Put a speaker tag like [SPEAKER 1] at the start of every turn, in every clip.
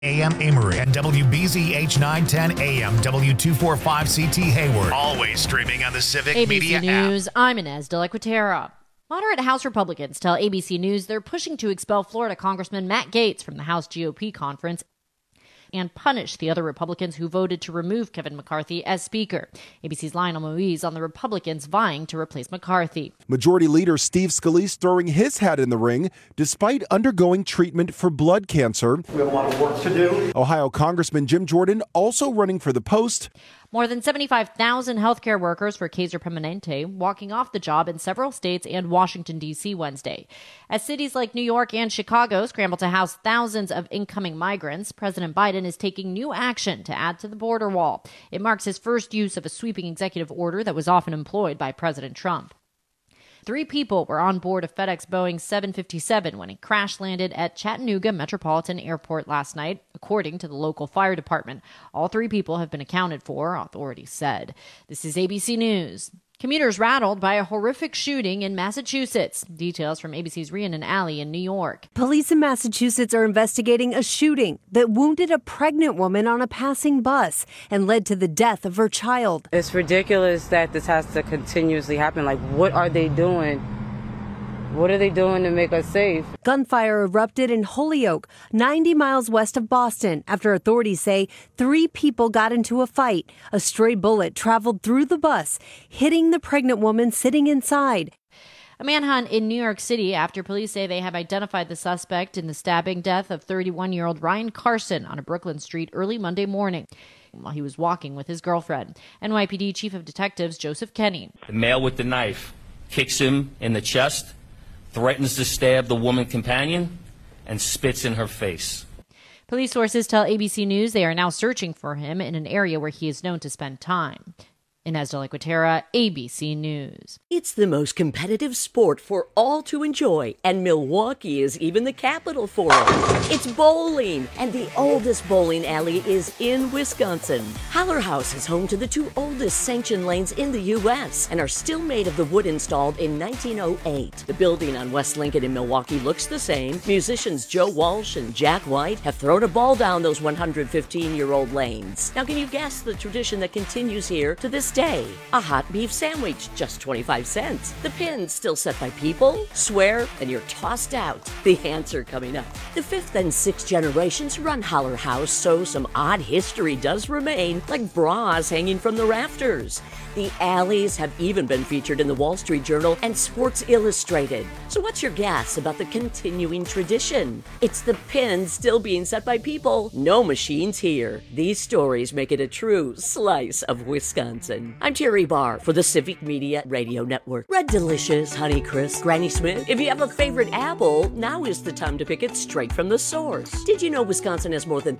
[SPEAKER 1] AM Amory and WBZH 910 AM W245CT Hayward. Always streaming on the Civic
[SPEAKER 2] ABC
[SPEAKER 1] Media
[SPEAKER 2] News,
[SPEAKER 1] app.
[SPEAKER 2] I'm Inez de la Quatera. Moderate House Republicans tell ABC News they're pushing to expel Florida Congressman Matt Gaetz from the House GOP conference and punish the other Republicans who voted to remove Kevin McCarthy as Speaker. ABC's Lionel Moise on the Republicans vying to replace McCarthy.
[SPEAKER 3] Majority Leader Steve Scalise throwing his hat in the ring despite undergoing treatment for blood cancer.
[SPEAKER 4] We have a lot of work to do.
[SPEAKER 3] Ohio Congressman Jim Jordan also running for the post.
[SPEAKER 2] More than 75,000 healthcare workers for Kaiser Permanente walking off the job in several states and Washington, D.C. Wednesday. As cities like New York and Chicago scramble to house thousands of incoming migrants, President Biden is taking new action to add to the border wall. It marks his first use of a sweeping executive order that was often employed by President Trump. 3 people were on board a FedEx Boeing 757 when it crash-landed at Chattanooga Metropolitan Airport last night, according to the local fire department. All 3 people have been accounted for, authorities said. This is ABC News. Commuters rattled by a horrific shooting in Massachusetts. Details from ABC's Rhiannon Alley in New York.
[SPEAKER 5] Police in Massachusetts are investigating a shooting that wounded a pregnant woman on a passing bus and led to the death of her child.
[SPEAKER 6] It's ridiculous that this has to continuously happen. Like, what are they doing? What are they doing to make us safe?
[SPEAKER 5] Gunfire erupted in Holyoke, 90 miles west of Boston, after authorities say 3 people got into a fight. A stray bullet traveled through the bus, hitting the pregnant woman sitting inside.
[SPEAKER 2] A manhunt in New York City after police say they have identified the suspect in the stabbing death of 31-year-old Ryan Carson on a Brooklyn street early Monday morning while he was walking with his girlfriend. NYPD Chief of Detectives Joseph Kenny.
[SPEAKER 7] The male with the knife kicks him in the chest, threatens to stab the woman companion, and spits in her face.
[SPEAKER 2] Police sources tell ABC News they are now searching for him in an area where he is known to spend time. Inez de la Quatera, ABC News.
[SPEAKER 8] It's the most competitive sport for all to enjoy, and Milwaukee is even the capital for it. It's bowling, and the oldest bowling alley is in Wisconsin. Haller House is home to the 2 oldest sanctioned lanes in the U.S. and are still made of the wood installed in 1908. The building on West Lincoln in Milwaukee looks the same. Musicians Joe Walsh and Jack White have thrown a ball down those 115-year-old lanes. Now, can you guess the tradition that continues here to this day? A hot beef sandwich, just 25 cents. The pins still set by people, swear, and you're tossed out. The answer coming up. The 5th and 6th generations run Haller House, so some odd history does remain, like bras hanging from the rafters. The alleys have even been featured in the Wall Street Journal and Sports Illustrated. So what's your guess about the continuing tradition? It's the pins still being set by people. No machines here. These stories make it a true slice of Wisconsin. I'm Terry Barr for the Civic Media Radio Network. Red Delicious, Honey Crisp, Granny Smith. If you have a favorite apple, now is the time to pick it straight from the source. Did you know Wisconsin has more than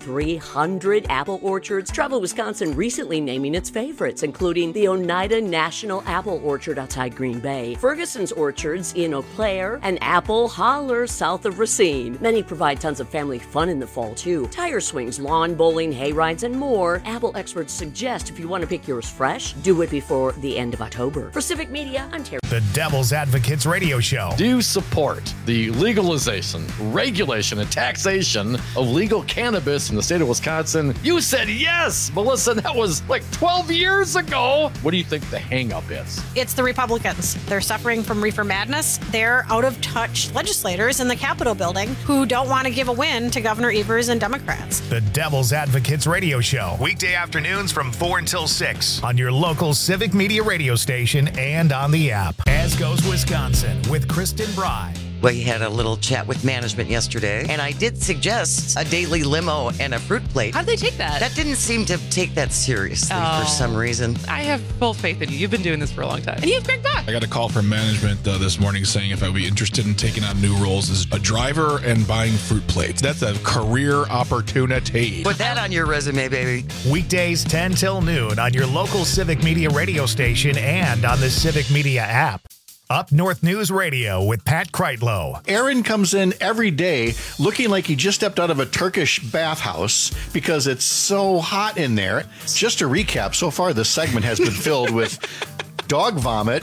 [SPEAKER 8] 300 apple orchards? Travel Wisconsin recently naming its favorites, including the Oneida National Apple Orchard outside Green Bay, Ferguson's Orchards in Eau Claire, and Apple Holler south of Racine. Many provide tons of family fun in the fall, too. Tire swings, lawn bowling, hay rides, and more. Apple experts suggest if you want to pick yours fresh, do it before the end of October. For Civic Media, I'm Terry.
[SPEAKER 1] The Devil's Advocates Radio Show.
[SPEAKER 9] Do you support the legalization, regulation, and taxation of legal cannabis in the state of Wisconsin? You said yes, Melissa. That was like 12 years ago. What do you think the hang-up is?
[SPEAKER 10] It's the Republicans. They're suffering from reefer madness. They're out-of-touch legislators in the Capitol building who don't want to give a win to Governor Evers and Democrats.
[SPEAKER 1] The Devil's Advocates Radio Show. Weekday afternoons from 4 until 6 on your local Civic Media radio station and on the app. As Goes Wisconsin with Kristen Bry.
[SPEAKER 11] We had a little chat with management yesterday, and I did suggest a daily limo and a fruit plate.
[SPEAKER 12] How'd they take that?
[SPEAKER 11] That didn't seem to take that seriously for some reason.
[SPEAKER 12] I have full faith in you. You've been doing this for a long time. And you have great thought.
[SPEAKER 13] I got a call from management this morning saying if I would be interested in taking on new roles as a driver and buying fruit plates. That's a career opportunity.
[SPEAKER 11] Put that on your resume, baby.
[SPEAKER 1] Weekdays 10 till noon on your local Civic Media radio station and on the Civic Media app. Up North News Radio with Pat Kreitlow.
[SPEAKER 14] Aaron comes in every day looking like he just stepped out of a Turkish bathhouse because it's so hot in there. Just to recap, so far this segment has been filled with dog vomit,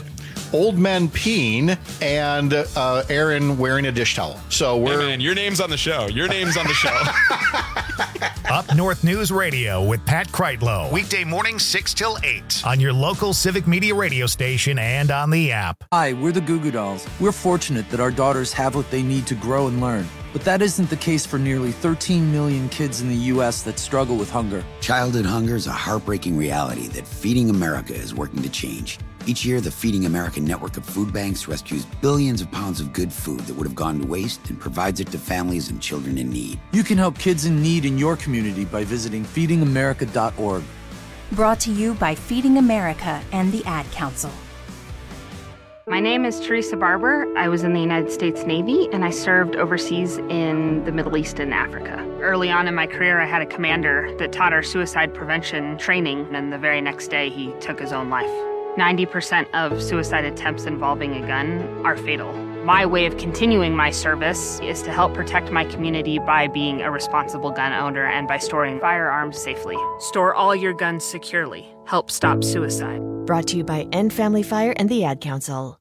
[SPEAKER 14] old men peeing and Aaron wearing a dish towel. So we're...
[SPEAKER 4] Hey man, your name's on the show. Your name's on the show.
[SPEAKER 1] Up North News Radio with Pat Kreitlow. Weekday mornings 6 till 8 on your local Civic Media radio station and on the app.
[SPEAKER 15] Hi, we're the Goo Goo Dolls. We're fortunate that our daughters have what they need to grow and learn. But that isn't the case for nearly 13 million kids in the U.S. that struggle with hunger.
[SPEAKER 16] Childhood hunger is a heartbreaking reality that Feeding America is working to change. Each year, the Feeding America network of food banks rescues billions of pounds of good food that would have gone to waste and provides it to families and children in need.
[SPEAKER 15] You can help kids in need in your community by visiting feedingamerica.org.
[SPEAKER 17] Brought to you by Feeding America and the Ad Council.
[SPEAKER 18] My name is Teresa Barber. I was in the United States Navy, and I served overseas in the Middle East and Africa. Early on in my career, I had a commander that taught our suicide prevention training, and the very next day, he took his own life. 90% of suicide attempts involving a gun are fatal. My way of continuing my service is to help protect my community by being a responsible gun owner and by storing firearms safely. Store all your guns securely. Help stop suicide.
[SPEAKER 19] Brought to you by End Family Fire and the Ad Council.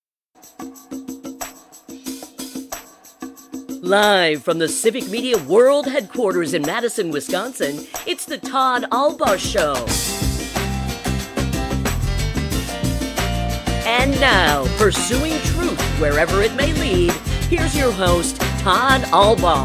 [SPEAKER 8] Live from the Civic Media World Headquarters in Madison, Wisconsin, it's the Todd Albaugh Show. And now, pursuing truth wherever it may lead, here's your host, Todd Albaugh.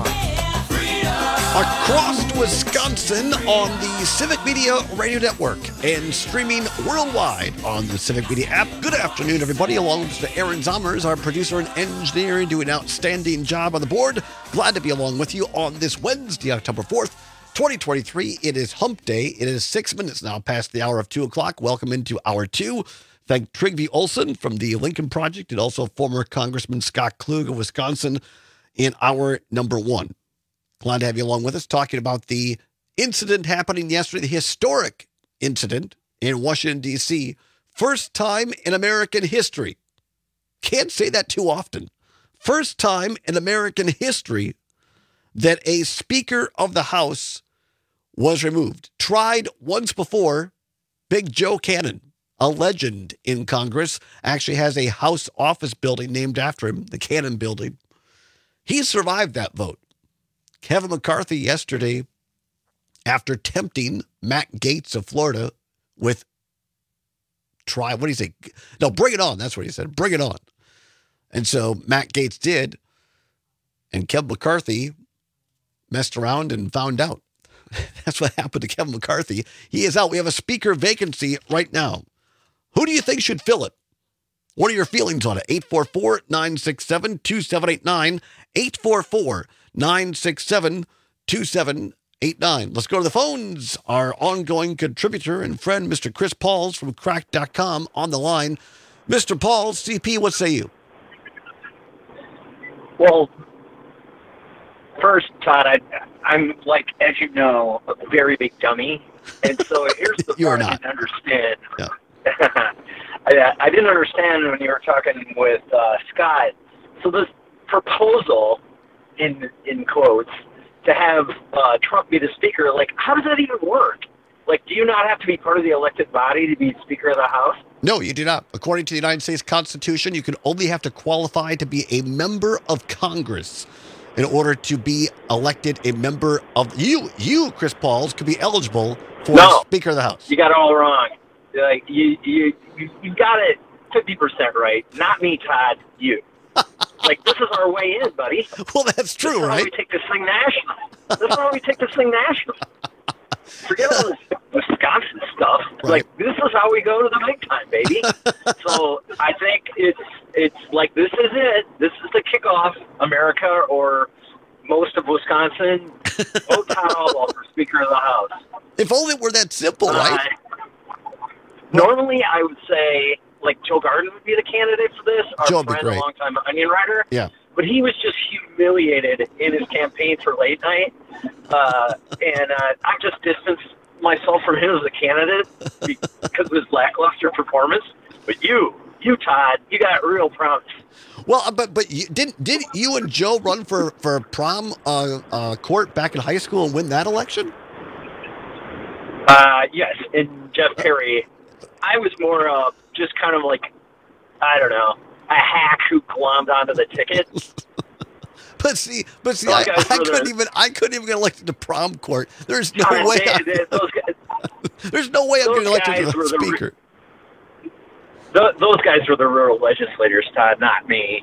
[SPEAKER 20] Across Wisconsin on the Civic Media Radio Network and streaming worldwide on the Civic Media app. Good afternoon, everybody. Along with Mr. Aaron Zommers, our producer and engineer, doing an outstanding job on the board. Glad to be along with you on this Wednesday, October 4th, 2023. It is Hump Day. It is 6 minutes now past the hour of 2 o'clock. Welcome into Hour 2. Thank Trygve Olsen from the Lincoln Project and also former Congressman Scott Klug of Wisconsin in Hour Number 1. Glad to have you along with us talking about the incident happening yesterday, the historic incident in Washington, D.C. First time in American history. Can't say that too often. First time in American history that a Speaker of the House was removed. Tried once before, Big Joe Cannon, a legend in Congress, actually has a House office building named after him, the Cannon Building. He survived that vote. Kevin McCarthy yesterday, after tempting Matt Gaetz of Florida with what do you say? No, bring it on. That's what he said. Bring it on. And so Matt Gaetz did, and Kevin McCarthy messed around and found out. That's what happened to Kevin McCarthy. He is out. We have a speaker vacancy right now. Who do you think should fill it? What are your feelings on it? 844-967-2789. 844-967-2789. Let's go to the phones. Our ongoing contributor and friend, Mr. Chris Pauls from Cracked.com on the line. Mr. Pauls, CP, what say you?
[SPEAKER 21] Well, first, Todd, I'm like, as you know, a very big dummy. And so here's the part I didn't understand.
[SPEAKER 20] Yeah.
[SPEAKER 21] I didn't understand when you were talking with Scott. So this proposal, in quotes, to have Trump be the speaker, like, how does that even work? Like, do you not have to be part of the elected body to be Speaker of the House?
[SPEAKER 20] No, you do not. According to the United States Constitution, you can only have to qualify to be a member of Congress in order to be elected a member of... You, Chris Pauls, could be eligible for Speaker of the House.
[SPEAKER 21] You got it all wrong. Like, you got it 50% right. Not me, Todd. You. Like, this is our way in, buddy.
[SPEAKER 20] Well, that's true, right?
[SPEAKER 21] This is how we take this thing national. Forget all this Wisconsin stuff. Right. Like, this is how we go to the big time, baby. So I think it's like, this is it. This is the kickoff. America, or most of Wisconsin, vote Todd Albaugh for Speaker of the House.
[SPEAKER 20] If only it were that simple, right?
[SPEAKER 21] Normally, I would say, like, Joe Garden would be the candidate for this. Our friend, a longtime Onion writer.
[SPEAKER 20] Yeah.
[SPEAKER 21] But he was just humiliated in his campaign for late night. And I just distanced myself from him as a candidate because of his lackluster performance. But you, Todd, you got real promise.
[SPEAKER 20] Well, but did you and Joe run for prom court back in high school and win that election?
[SPEAKER 21] Yes, and Jeff Perry. I was more just kind of like I don't know, a hack who glommed onto the ticket.
[SPEAKER 20] But see, I couldn't even get elected to prom court. There's no way. There's no way I'm getting elected to the speaker.
[SPEAKER 21] Those guys were the rural legislators, Todd, not me.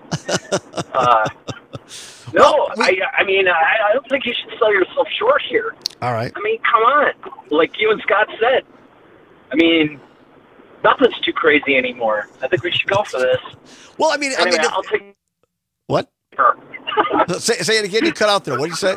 [SPEAKER 21] No, I mean, I don't think you should sell yourself short here.
[SPEAKER 20] All right.
[SPEAKER 21] I mean, come on. Like you and Scott said, I mean, nothing's too crazy anymore. I think we should go for this.
[SPEAKER 20] Well, I mean,
[SPEAKER 21] I'll take.
[SPEAKER 20] What? Say it again. You cut out there. What did you say?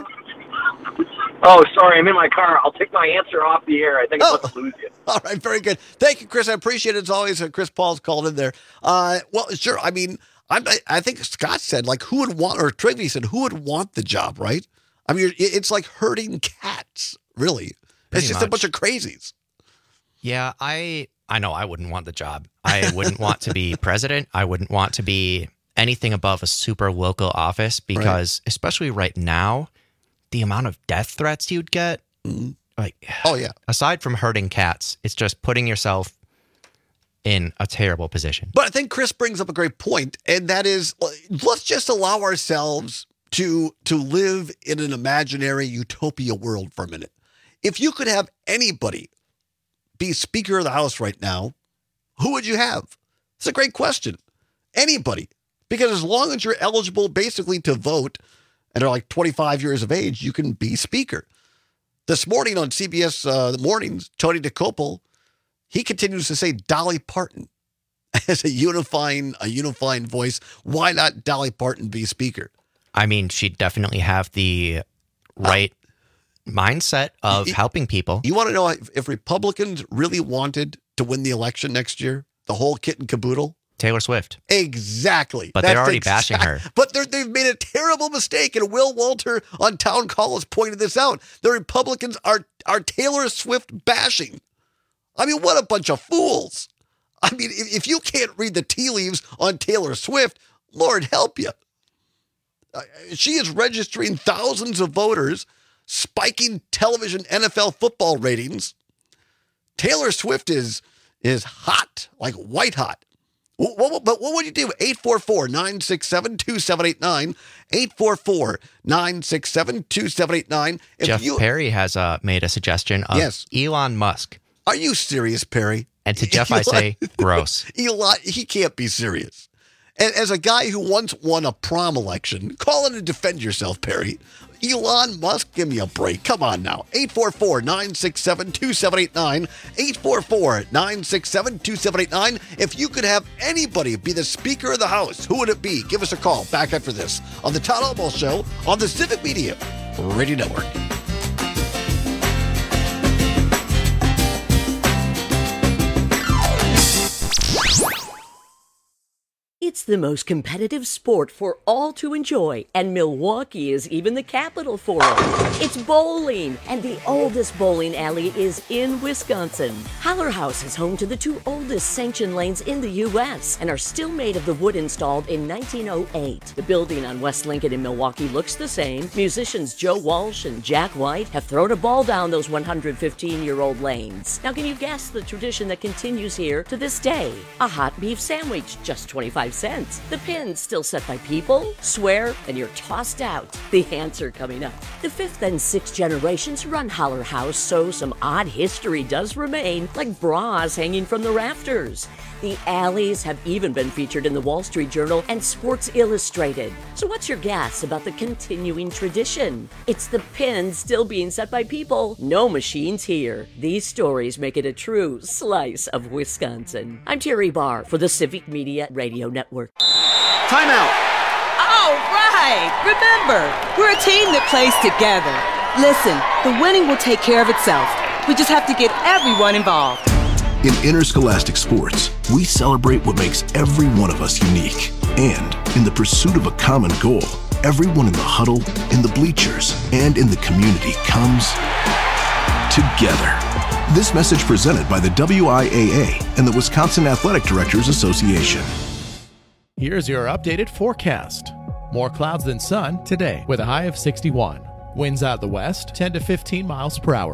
[SPEAKER 21] Oh, sorry. I'm in my car. I'll take my answer off the air. I think I'm about to lose you.
[SPEAKER 20] All right. Very good. Thank you, Chris. I appreciate it as always. Chris Paul's called in there. Well, sure. I mean, I think Scott said, like, who would want, or Trigby said, who would want the job, right? I mean, it's like herding cats, really. It's just a bunch of crazies.
[SPEAKER 3] Yeah, I know I wouldn't want the job. I wouldn't want to be president. I wouldn't want to be anything above a super local office because, especially right now, the amount of death threats you'd get, like,
[SPEAKER 20] oh yeah.
[SPEAKER 3] Aside from herding cats, it's just putting yourself in a terrible position.
[SPEAKER 20] But I think Chris brings up a great point, and that is, let's just allow ourselves to live in an imaginary utopia world for a minute. If you could have anybody be Speaker of the House right now, who would you have? It's a great question. Anybody. Because as long as you're eligible basically to vote and are like 25 years of age, you can be Speaker. This morning on CBS Mornings, Tony DeCopel, he continues to say Dolly Parton as a unifying voice. Why not Dolly Parton be Speaker?
[SPEAKER 3] I mean, she'd definitely have the right mindset of helping people.
[SPEAKER 20] You want to know if Republicans really wanted to win the election next year? The whole kit and caboodle?
[SPEAKER 3] Taylor Swift.
[SPEAKER 20] Exactly.
[SPEAKER 3] But they're already bashing her.
[SPEAKER 20] But they've made a terrible mistake, and Will Walter on Town Call has pointed this out. The Republicans are Taylor Swift bashing. I mean, what a bunch of fools. I mean, if you can't read the tea leaves on Taylor Swift, Lord help you. She is registering thousands of voters, spiking television NFL football ratings. Taylor Swift is hot, like white hot. But what would you do? 844-967-2789. 844-967-2789.
[SPEAKER 3] Jeff Perry has made a suggestion of Elon Musk.
[SPEAKER 20] Are you serious, Perry?
[SPEAKER 3] And to Jeff, I say, gross.
[SPEAKER 20] Elon, he can't be serious. And as a guy who once won a prom election, call in and defend yourself, Perry. Elon Musk, give me a break. Come on now. 844-967-2789. 844-967-2789. If you could have anybody be the Speaker of the House, who would it be? Give us a call back after this on the Todd Almo Show on the Civic Media Radio Network.
[SPEAKER 8] It's the most competitive sport for all to enjoy, and Milwaukee is even the capital for it. It's bowling, and the oldest bowling alley is in Wisconsin. Holler House is home to the two oldest sanctioned lanes in the U.S. and are still made of the wood installed in 1908. The building on West Lincoln in Milwaukee looks the same. Musicians Joe Walsh and Jack White have thrown a ball down those 115-year-old lanes. Now, can you guess the tradition that continues here to this day? A hot beef sandwich, just 25 cents. The pin's still set by people, swear, and you're tossed out. The answer coming up. The fifth and sixth generations run Holler House, so some odd history does remain, like bras hanging from the rafters. The alleys have even been featured in the Wall Street Journal and Sports Illustrated. So what's your guess about the continuing tradition? It's the pins still being set by people. No machines here. These stories make it a true slice of Wisconsin. I'm Terry Barr for the Civic Media Radio Network.
[SPEAKER 22] Timeout. All right. Remember, we're a team that plays together. Listen, the winning will take care of itself. We just have to get everyone involved.
[SPEAKER 23] In interscholastic sports, we celebrate what makes every one of us unique. And in the pursuit of a common goal, everyone in the huddle, in the bleachers, and in the community comes together. This message presented by the WIAA and the Wisconsin Athletic Directors Association.
[SPEAKER 24] Here's your updated forecast. More clouds than sun today with a high of 61. Winds out of the west, 10 to 15 miles per hour.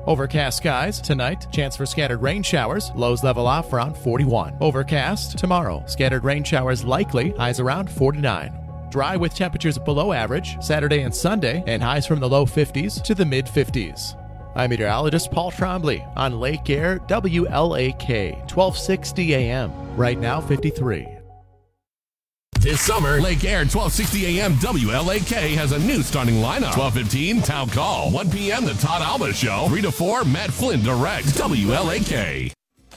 [SPEAKER 24] Overcast skies tonight. Chance for scattered rain showers. Lows level off around 41. Overcast tomorrow. Scattered rain showers likely. Highs around 49. Dry with temperatures below average Saturday and Sunday, and highs from the low 50s to the mid 50s. I'm meteorologist Paul Trombley on Lake Air WLAK 1260 AM. Right now 53.
[SPEAKER 2] This summer, Lake Air 1260 AM WLAK has a new starting lineup. 12:15 Town Call. 1 p.m. The Todd Alba Show. 3 to 4 Matt Flynn directs WLAK.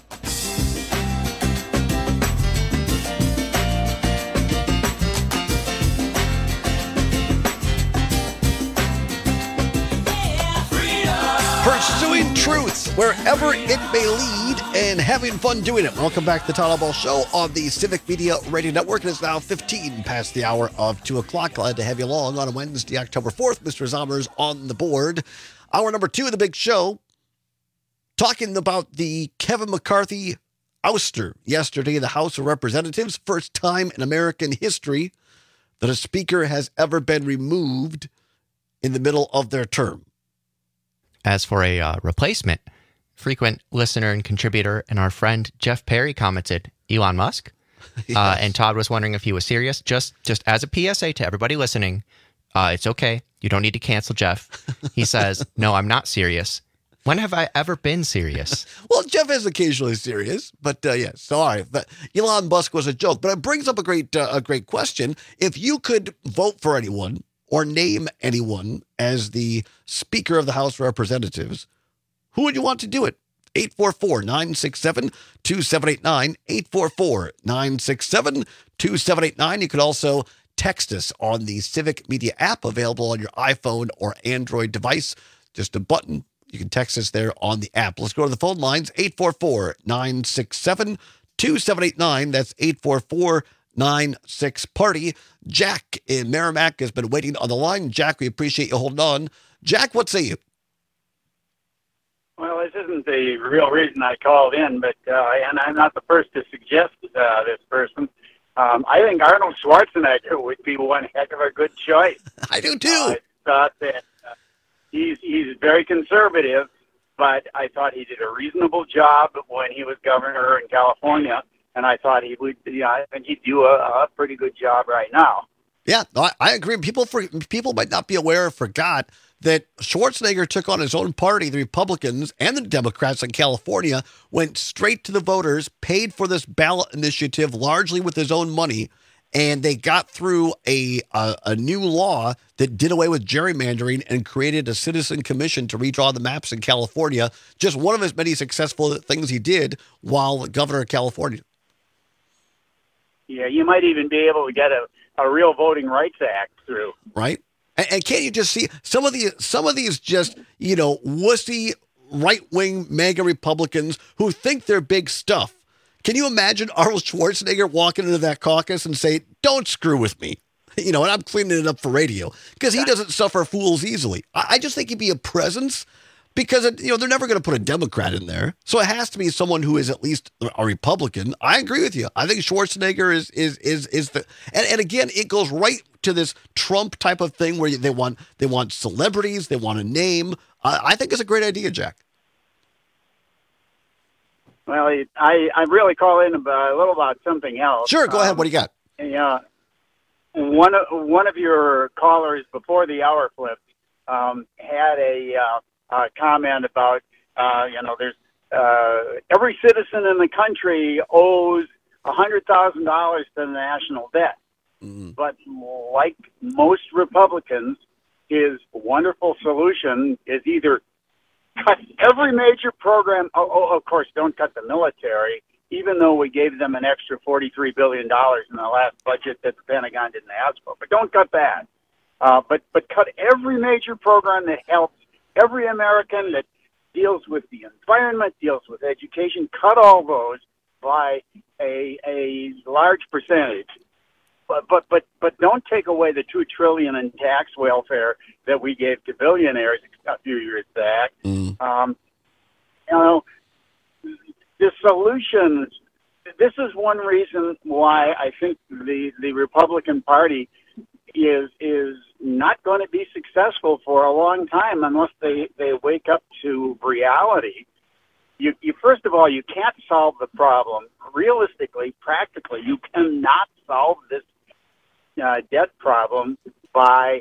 [SPEAKER 20] Pursuing truth wherever it may lead and having fun doing it. Welcome back to the Todd Alba Show on the Civic Media Radio Network. It is now 15 past the hour of 2 o'clock. Glad to have you along on a Wednesday, October 4th. Mr. Zommers on the board. Hour number 2 of the big show, talking about the Kevin McCarthy ouster yesterday in the House of Representatives. First time in American history that a speaker has ever been removed in the middle of their term.
[SPEAKER 3] As for a replacement, frequent listener and contributor and our friend Jeff Perry commented, Elon Musk. Yes. And Todd was wondering if he was serious. Just as a PSA to everybody listening, it's okay. You don't need to cancel Jeff. He says, no, I'm not serious. When have I ever been serious?
[SPEAKER 20] Well, Jeff is occasionally serious, but yeah, sorry. But Elon Musk was a joke. But it brings up a great question. If you could vote for anyone or name anyone as the Speaker of the House of Representatives, who would you want to do it? 844-967-2789, 844-967-2789. You could also text us on the Civic Media app, available on your iPhone or Android device. Just a button. You can text us there on the app. Let's go to the phone lines, 844-967-2789. That's 844-96-PARTY. Jack in Merrimack has been waiting on the line. Jack, we appreciate you holding on. Jack, what say you?
[SPEAKER 5] Well, this isn't the real reason I called in, but and I'm not the first to suggest this person. I think Arnold Schwarzenegger would be one heck of a good choice.
[SPEAKER 20] I do too.
[SPEAKER 5] I thought that he's very conservative, but I thought he did a reasonable job when he was governor in California. And I thought he would. I think he'd do a pretty good job right now.
[SPEAKER 20] Yeah, I agree. People might not be aware or forgot that Schwarzenegger took on his own party, the Republicans and the Democrats in California, went straight to the voters, paid for this ballot initiative largely with his own money, and they got through a new law that did away with gerrymandering and created a citizen commission to redraw the maps in California. Just one of his many successful things he did while governor of California.
[SPEAKER 5] Yeah, you might even be able to get a real Voting Rights Act through.
[SPEAKER 20] Right. And can't you just see some of these just, wussy right-wing MAGA Republicans who think they're big stuff? Can you imagine Arnold Schwarzenegger walking into that caucus and say, don't screw with me? And I'm cleaning it up for radio because he doesn't suffer fools easily. I just think he'd be a presence because, they're never going to put a Democrat in there. So it has to be someone who is at least a Republican. I agree with you. I think Schwarzenegger is the, and again, it goes right to this Trump type of thing where they want celebrities, they want a name. I think it's a great idea, Jack.
[SPEAKER 5] Well, I really call in a little about something else.
[SPEAKER 20] Sure, go ahead. What do you got?
[SPEAKER 5] Yeah, one of your callers before the hour flipped had a comment about there's every citizen in the country owes $100,000 to the national debt. Mm-hmm. But like most Republicans, his wonderful solution is either cut every major program. Of course, don't cut the military, even though we gave them an extra $43 billion in the last budget that the Pentagon didn't ask for. But don't cut that. But cut every major program that helps every American, that deals with the environment, deals with education. Cut all those by a large percentage. But don't take away the $2 trillion in tax welfare that we gave to billionaires a few years back. The solutions. This is one reason why I think the Republican Party is not going to be successful for a long time unless they wake up to reality. You first of all, you can't solve the problem realistically, practically. You cannot solve this debt problem by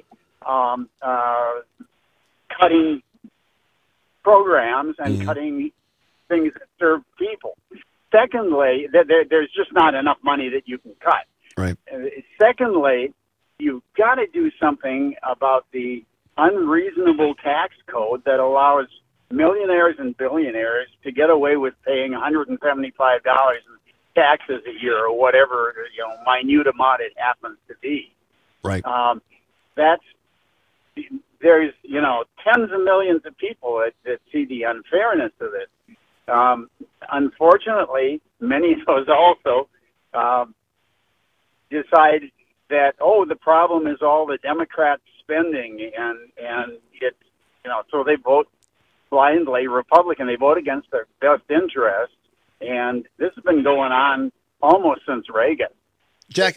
[SPEAKER 5] cutting programs and cutting things that serve people. Secondly, there's just not enough money that you can cut.
[SPEAKER 20] Right.
[SPEAKER 5] Secondly, you've got to do something about the unreasonable tax code that allows millionaires and billionaires to get away with paying $175 in taxes a year or whatever, minute amount it happens to be.
[SPEAKER 20] Right.
[SPEAKER 5] There's tens of millions of people that see the unfairness of it. Unfortunately, many of those also decide that the problem is all the Democrats spending, and it's so they vote blindly Republican. They vote against their best interest, and this has been going on almost since Reagan.
[SPEAKER 20] Jack,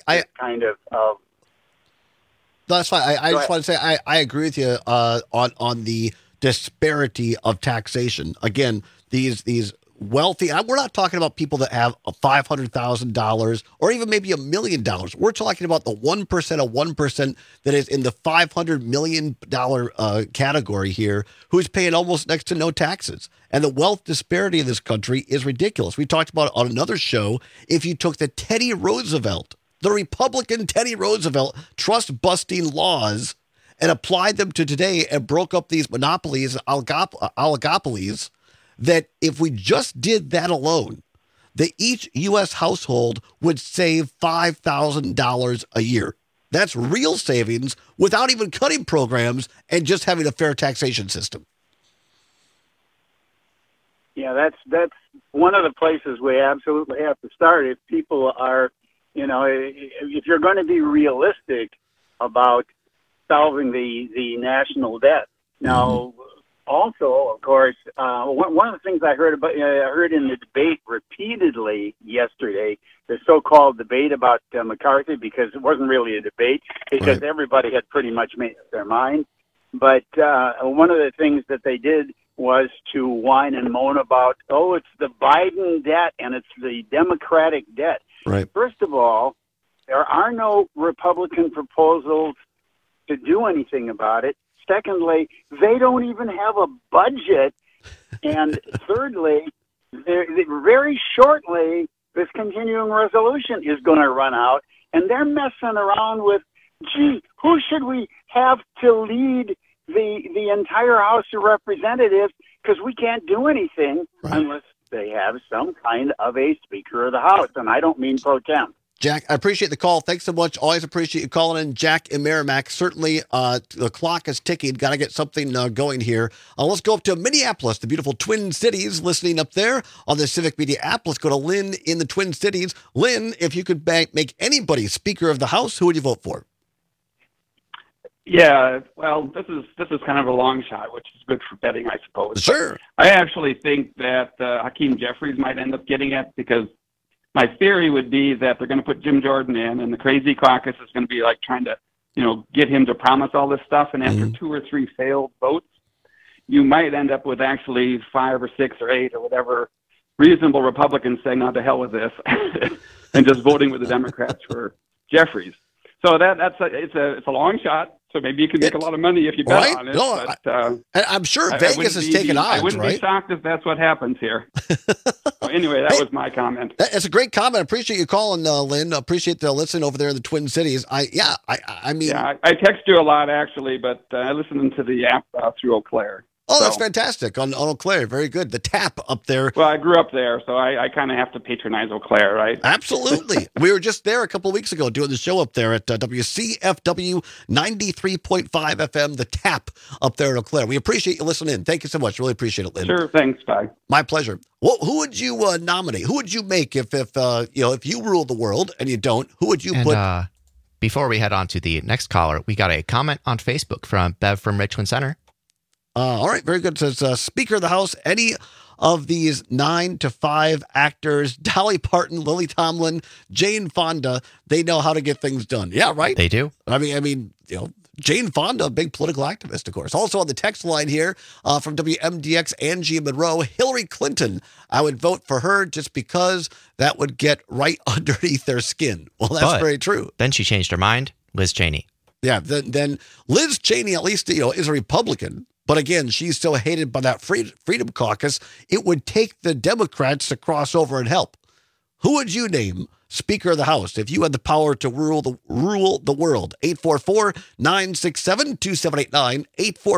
[SPEAKER 20] that's fine. I just want to say I agree with you on the disparity of taxation. Again, these wealthy. We're not talking about people that have $500,000 or even maybe $1 million. We're talking about the 1% of 1% that is in the $500 million category here, who's paying almost next to no taxes. And the wealth disparity in this country is ridiculous. We talked about it on another show. If you took the Republican Teddy Roosevelt trust-busting laws and applied them to today and broke up these monopolies, oligopolies, that if we just did that alone, that each U.S. household would save $5,000 a year. That's real savings without even cutting programs and just having a fair taxation system.
[SPEAKER 5] Yeah, that's one of the places we absolutely have to start. If people are, if you're going to be realistic about solving the national debt. Now, also, of course, one of the things I heard in the debate repeatedly yesterday, the so-called debate about McCarthy, because it wasn't really a debate, because everybody had pretty much made up their mind. But one of the things that they did was to whine and moan about, it's the Biden debt and it's the Democratic debt.
[SPEAKER 20] Right.
[SPEAKER 5] First of all, there are no Republican proposals to do anything about it. Secondly, they don't even have a budget. And thirdly, very shortly, this continuing resolution is going to run out. And they're messing around with, who should we have to lead the entire House of Representatives? Because we can't do anything unless they have some kind of a Speaker of the House. And I don't mean pro tem.
[SPEAKER 20] Jack, I appreciate the call. Thanks so much. Always appreciate you calling in. Jack in Merrimack. Certainly, the clock is ticking. Got to get something going here. Let's go up to Minneapolis, the beautiful Twin Cities, listening up there on the Civic Media app. Let's go to Lynn in the Twin Cities. Lynn, if you could make anybody Speaker of the House, who would you vote for?
[SPEAKER 6] Yeah, well, this is kind of a long shot, which is good for betting, I suppose.
[SPEAKER 20] Sure.
[SPEAKER 6] But I actually think that Hakeem Jeffries might end up getting it, because my theory would be that they're going to put Jim Jordan in, and the crazy caucus is going to be like trying to, get him to promise all this stuff. And after 2 or 3 failed votes, you might end up with actually 5 or 6 or 8 or whatever reasonable Republicans saying, "No, to hell with this," and just voting with the Democrats for Jeffries. So it's a long shot. So maybe you can make a lot of money if you bet on it.
[SPEAKER 20] No,
[SPEAKER 6] but,
[SPEAKER 20] I'm sure Vegas is taking odds,
[SPEAKER 6] I wouldn't be shocked if that's what happens here. So anyway, that was my comment.
[SPEAKER 20] That's a great comment. I appreciate you calling, Lynn. Appreciate the listen over there in the Twin Cities. I
[SPEAKER 6] text you a lot, actually, but I listen to the app through Eau Claire.
[SPEAKER 20] Oh, that's fantastic. On Eau Claire. Very good. The tap up there.
[SPEAKER 6] Well, I grew up there, so I kind of have to patronize Eau Claire, right?
[SPEAKER 20] Absolutely. We were just there a couple of weeks ago doing the show up there at WCFW 93.5 FM, the tap up there in Eau Claire. We appreciate you listening in. Thank you so much. Really appreciate it, Lynn.
[SPEAKER 6] Sure. Thanks. Bye.
[SPEAKER 20] My pleasure. Well, who would you nominate? Who would you make if you rule the world and you don't? Who would you put?
[SPEAKER 3] Before we head on to the next caller, we got a comment on Facebook from Bev from Richland Center.
[SPEAKER 20] All right, very good. It says, Speaker of the House, any of these 9 to 5 actors, Dolly Parton, Lily Tomlin, Jane Fonda, they know how to get things done. Yeah, right?
[SPEAKER 3] They do.
[SPEAKER 20] I mean, Jane Fonda, a big political activist, of course. Also on the text line here from WMDX, Angie Monroe, Hillary Clinton. I would vote for her just because that would get right underneath their skin. Well, that's very true.
[SPEAKER 3] Then she changed her mind. Liz Cheney.
[SPEAKER 20] Yeah, then Liz Cheney, at least, is a Republican. But again, she's still hated by that Freedom Caucus. It would take the Democrats to cross over and help. Who would you name Speaker of the House if you had the power to rule the world? 844-967-2789.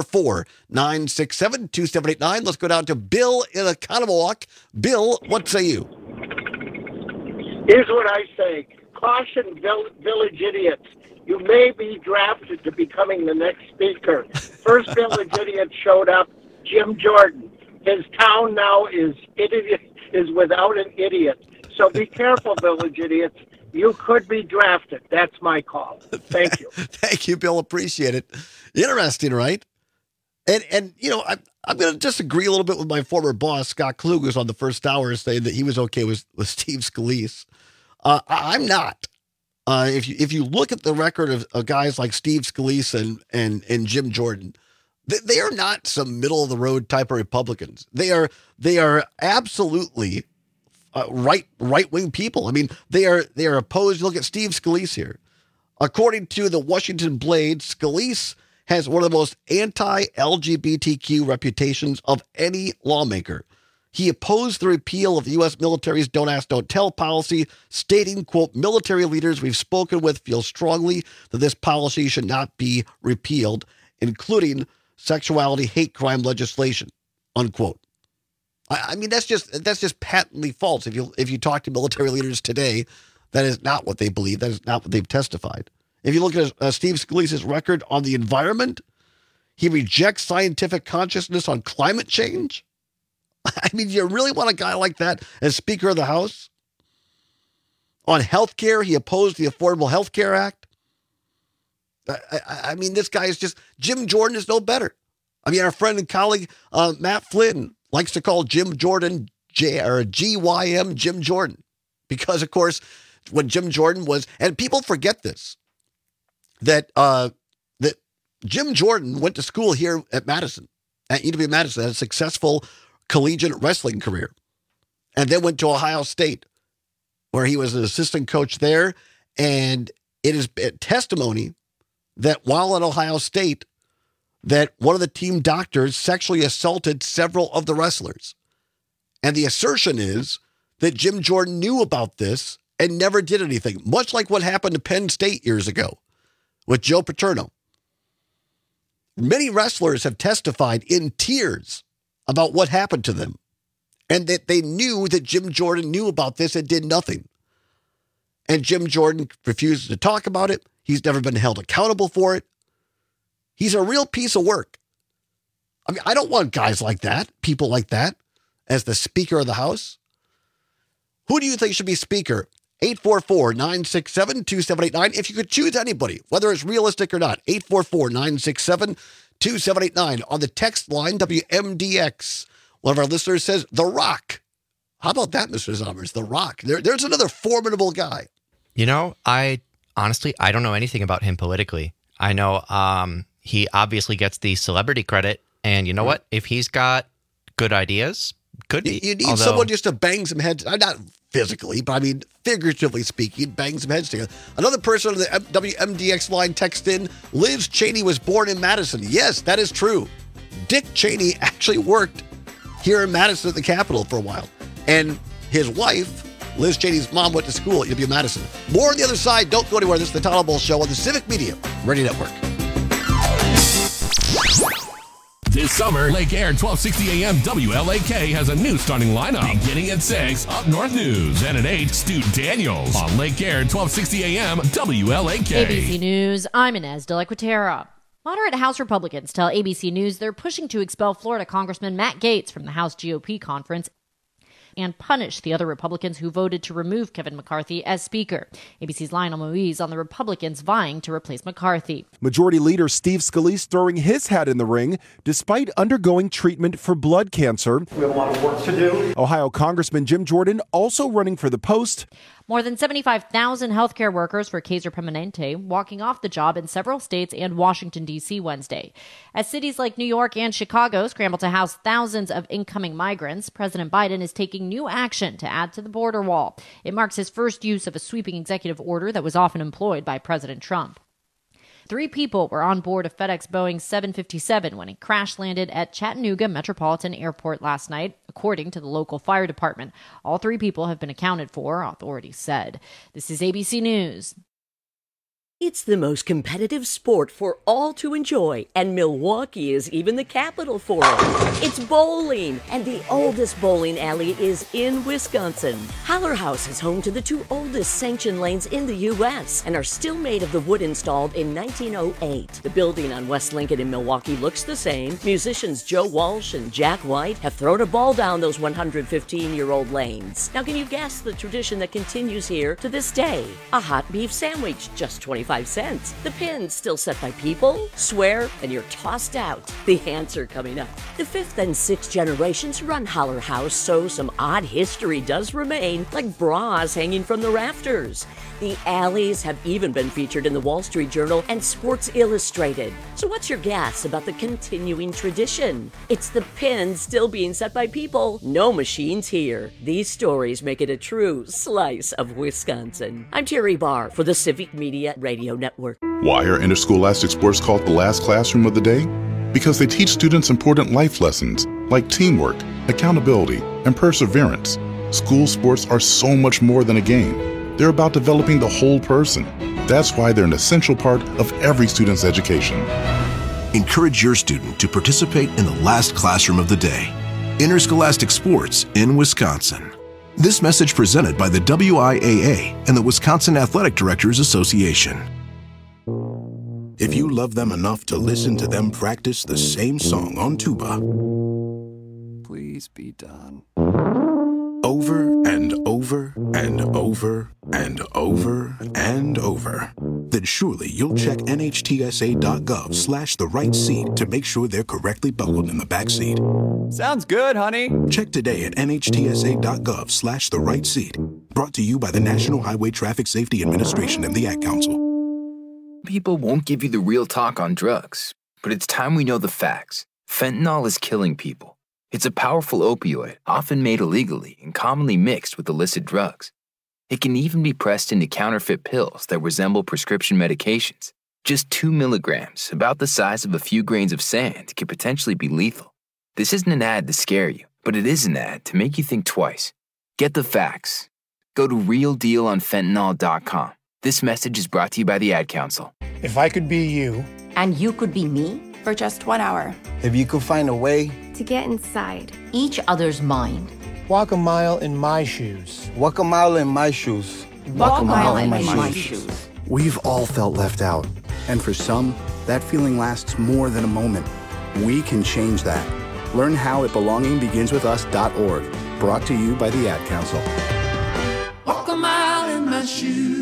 [SPEAKER 20] 844-967-2789. Let's go down to Bill in Oconomowoc. Bill, what say you?
[SPEAKER 7] Here's what I say. Caution, village idiots. You may be drafted to becoming the next speaker. First village idiot showed up, Jim Jordan. His town now is without an idiot. So be careful, village idiots. You could be drafted. That's my call. Thank you.
[SPEAKER 20] Thank you, Bill. Appreciate it. Interesting, right? And I'm going to disagree a little bit with my former boss, Scott Klug, who's on the first hour, saying that he was okay with Steve Scalise. I'm not. If you look at the record of guys like Steve Scalise and Jim Jordan, they are not some middle of the road type of Republicans. They are absolutely right wing people. I mean, they are opposed. Look at Steve Scalise here. According to the Washington Blade, Scalise has one of the most anti-LGBTQ reputations of any lawmaker. He opposed the repeal of the U.S. military's Don't Ask, Don't Tell policy, stating, quote, military leaders we've spoken with feel strongly that this policy should not be repealed, including sexuality hate crime legislation, unquote. I mean, that's just patently false. If you talk to military leaders today, that is not what they believe. That is not what they've testified. If you look at Steve Scalise's record on the environment, he rejects scientific consciousness on climate change. I mean, you really want a guy like that as Speaker of the House? On health care, he opposed the Affordable Health Care Act. I mean, this guy is just, Jim Jordan is no better. I mean, our friend and colleague, Matt Flynn, likes to call Jim Jordan GYM Jim Jordan. Because, of course, when Jim Jordan was, and people forget this, that Jim Jordan went to school here at Madison, at UW-Madison, had a successful collegiate wrestling career, and then went to Ohio State, where he was an assistant coach there. And it is testimony that while at Ohio State, that one of the team doctors sexually assaulted several of the wrestlers. And the assertion is that Jim Jordan knew about this and never did anything, much like what happened to Penn State years ago with Joe Paterno. Many wrestlers have testified in tears about what happened to them, and that they knew that Jim Jordan knew about this and did nothing. And Jim Jordan refuses to talk about it. He's never been held accountable for it. He's a real piece of work. I mean, I don't want guys like that, people like that, as the Speaker of the House. Who do you think should be Speaker? 844-967-2789. If you could choose anybody, whether it's realistic or not, 844-967-2789. On the text line, WMDX, one of our listeners says, The Rock. How about that, Mr. Zommers? The Rock. There's another formidable guy.
[SPEAKER 3] You know, I don't know anything about him politically. I know he obviously gets the celebrity credit. And you know what? If he's got good ideas, could be.
[SPEAKER 20] You need someone just to bang some heads. Not physically, but I mean, figuratively speaking, bang some heads together. Another person on the WMDX line text in, Liz Cheney was born in Madison. Yes, that is true. Dick Cheney actually worked here in Madison at the Capitol for a while. And his wife, Liz Cheney's mom, went to school at UW-Madison. More on the other side. Don't go anywhere. This is the Todd Ball Show on the Civic Media Radio Network.
[SPEAKER 2] This summer, Lake Air 1260 AM WLAK has a new starting lineup. Beginning at 6, Up North News. And at 8, Stu Daniels on Lake Air 1260 AM WLAK.
[SPEAKER 9] ABC News, I'm Inez de la Quatera. Moderate House Republicans tell ABC News they're pushing to expel Florida Congressman Matt Gaetz from the House GOP conference. and punish the other Republicans who voted to remove Kevin McCarthy as Speaker. ABC's Lionel Moise on the Republicans vying to replace McCarthy.
[SPEAKER 10] Majority Leader Steve Scalise throwing his hat in the ring despite undergoing treatment for blood cancer.
[SPEAKER 11] We have a lot of work to do.
[SPEAKER 10] Ohio Congressman Jim Jordan also running for the post.
[SPEAKER 9] More than 75,000 healthcare workers for Kaiser Permanente walking off the job in several states and Washington, D.C. Wednesday. As cities like New York and Chicago scramble to house thousands of incoming migrants, President Biden is taking new action to add to the border wall. It marks his first use of a sweeping executive order that was often employed by President Trump. 3 people were on board a FedEx Boeing 757 when it crash-landed at Chattanooga Metropolitan Airport last night, according to the local fire department. All 3 people have been accounted for, authorities said. This is ABC News.
[SPEAKER 8] It's the most competitive sport for all to enjoy, and Milwaukee is even the capital for it. It's bowling, and the oldest bowling alley is in Wisconsin. Haller House is home to the 2 oldest sanctioned lanes in the U.S. and are still made of the wood installed in 1908. The building on West Lincoln in Milwaukee looks the same. Musicians Joe Walsh and Jack White have thrown a ball down those 115-year-old lanes. Now, can you guess the tradition that continues here to this day? A hot beef sandwich, just 25 cents. The pins still set by people, swear, and you're tossed out. The answer coming up. The 5th and 6th generations run Haller House, so some odd history does remain, like bras hanging from the rafters. The alleys have even been featured in the Wall Street Journal and Sports Illustrated. So what's your guess about the continuing tradition? It's the pins still being set by people. No machines here. These stories make it a true slice of Wisconsin. I'm Terry Barr for the Civic Media Radio Network.
[SPEAKER 12] Why are interscholastic sports called the last classroom of the day? Because they teach students important life lessons like teamwork, accountability, and perseverance. School sports are so much more than a game. They're about developing the whole person. That's why they're an essential part of every student's education.
[SPEAKER 23] Encourage your student to participate in the last classroom of the day. Interscholastic sports in Wisconsin. This message presented by the WIAA and the Wisconsin Athletic Directors Association. If you love them enough to listen to them practice the same song on tuba,
[SPEAKER 13] please be done.
[SPEAKER 23] Over and over and over and over and over, then surely you'll check NHTSA.gov/the right seat to make sure they're correctly buckled in the back seat.
[SPEAKER 13] Sounds good, honey.
[SPEAKER 23] Check today at NHTSA.gov/the right seat. Brought to you by the National Highway Traffic Safety Administration and the Ad Council.
[SPEAKER 25] People won't give you the real talk on drugs, but it's time we know the facts. Fentanyl is killing people. It's a powerful opioid, often made illegally and commonly mixed with illicit drugs. It can even be pressed into counterfeit pills that resemble prescription medications. Just 2 milligrams, about the size of a few grains of sand, can potentially be lethal. This isn't an ad to scare you, but it is an ad to make you think twice. Get the facts. Go to realdealonfentanyl.com. This message is brought to you by the Ad Council.
[SPEAKER 26] If I could be you,
[SPEAKER 27] and you could be me, for just 1 hour.
[SPEAKER 26] If you could find a way
[SPEAKER 27] to get inside each other's mind.
[SPEAKER 26] Walk a mile in my shoes. Walk a mile in my shoes.
[SPEAKER 27] Walk a mile in my shoes.
[SPEAKER 28] We've all felt left out. And for some, that feeling lasts more than a moment. We can change that. Learn how at belongingbeginswithus.org. Brought to you by the Ad Council.
[SPEAKER 29] Walk a mile in my shoes.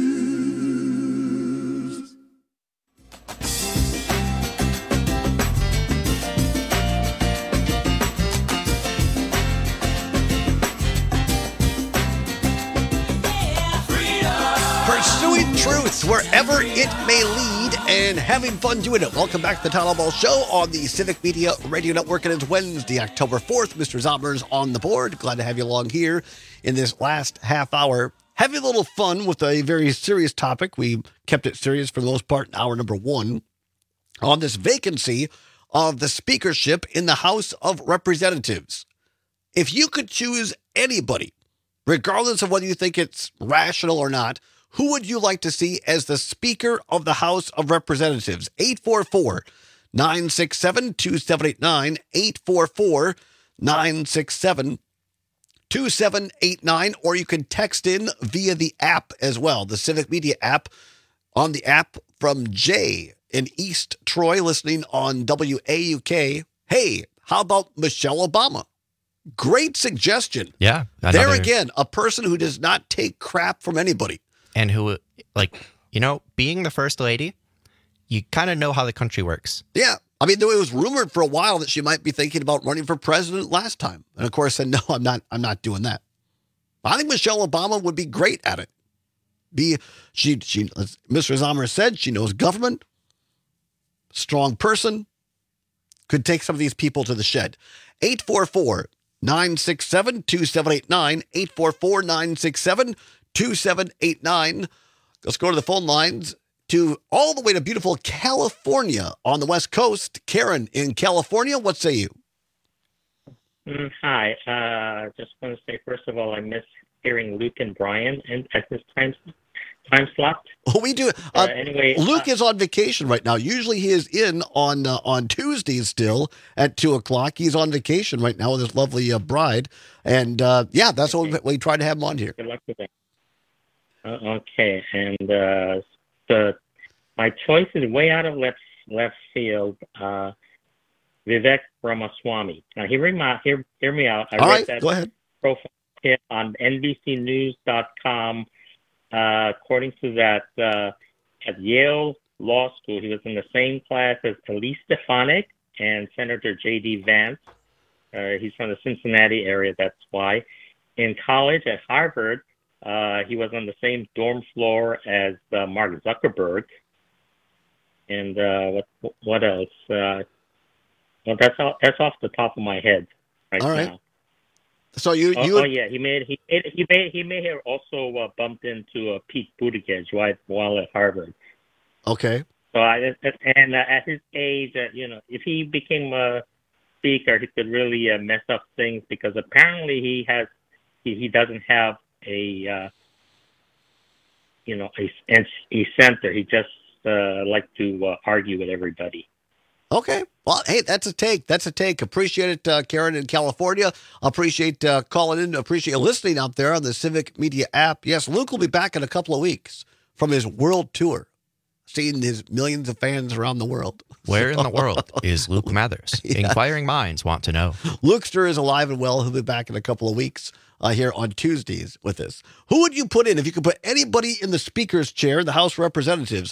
[SPEAKER 20] Pursuing truth wherever it may lead and having fun doing it. Welcome back to the Town Hall Ball Show on the Civic Media Radio Network. It is Wednesday, October 4th. Mr. Zommers on the board. Glad to have you along here in this last half hour. Having a little fun with a very serious topic. We kept it serious for the most part in hour number 1 on this vacancy of the speakership in the House of Representatives. If you could choose anybody, regardless of whether you think it's rational or not, who would you like to see as the Speaker of the House of Representatives? 844-967-2789, 844-967-2789, or you can text in via the app as well, the Civic Media app. On the app from Jay in East Troy, listening on WAUK. Hey, how about Michelle Obama? Great suggestion.
[SPEAKER 3] Yeah.
[SPEAKER 20] There again, a person who does not take crap from anybody.
[SPEAKER 3] And who, being the first lady, you kind of know how the country works.
[SPEAKER 20] Yeah. I mean, it was rumored for a while that she might be thinking about running for president last time. And of course, said, no, I'm not doing that. I think Michelle Obama would be great at it. She, as Mr. Zomer said, she knows government, strong person, could take some of these people to the shed. 844-967-2789, 844-967-2789. Let's go to the phone lines to all the way to beautiful California on the West Coast. Karen in California, what say you?
[SPEAKER 1] Hi. Just want to say, first of all, I miss hearing Luke and Brian at this time slot.
[SPEAKER 20] Oh, we do.
[SPEAKER 1] Anyway,
[SPEAKER 20] Luke is on vacation right now. Usually he is in on Tuesdays still at 2:00. He's on vacation right now with his lovely bride. And that's what we try to have him on here.
[SPEAKER 1] Good luck with that. Okay. And my choice is way out of left field. Vivek Ramaswamy. Now, hear me out. I read that
[SPEAKER 20] go ahead.
[SPEAKER 1] Profile hit on NBCnews.com. According to that, at Yale Law School, he was in the same class as Elise Stefanik and Senator J.D. Vance. He's from the Cincinnati area, that's why. In college at Harvard, he was on the same dorm floor as Mark Zuckerberg. And what else? Well, that's off the top of my head right now.
[SPEAKER 20] So
[SPEAKER 1] he may have also bumped into Pete Buttigieg while at Harvard.
[SPEAKER 20] Okay.
[SPEAKER 1] So at his age, if he became a speaker, he could really mess up things because apparently he doesn't have a center. He just like to argue with everybody.
[SPEAKER 20] Okay. Well, hey, that's a take. Appreciate it, Karen in California. Appreciate calling in. Appreciate you listening out there on the Civic Media app. Yes, Luke will be back in a couple of weeks from his world tour, seeing his millions of fans around the world.
[SPEAKER 3] Where in the world is Luke Mathers? Yeah. Inquiring minds want to know.
[SPEAKER 20] Lukester is alive and well. He'll be back in a couple of weeks here on Tuesdays with us. Who would you put in if you could put anybody in the speaker's chair, the House of Representatives?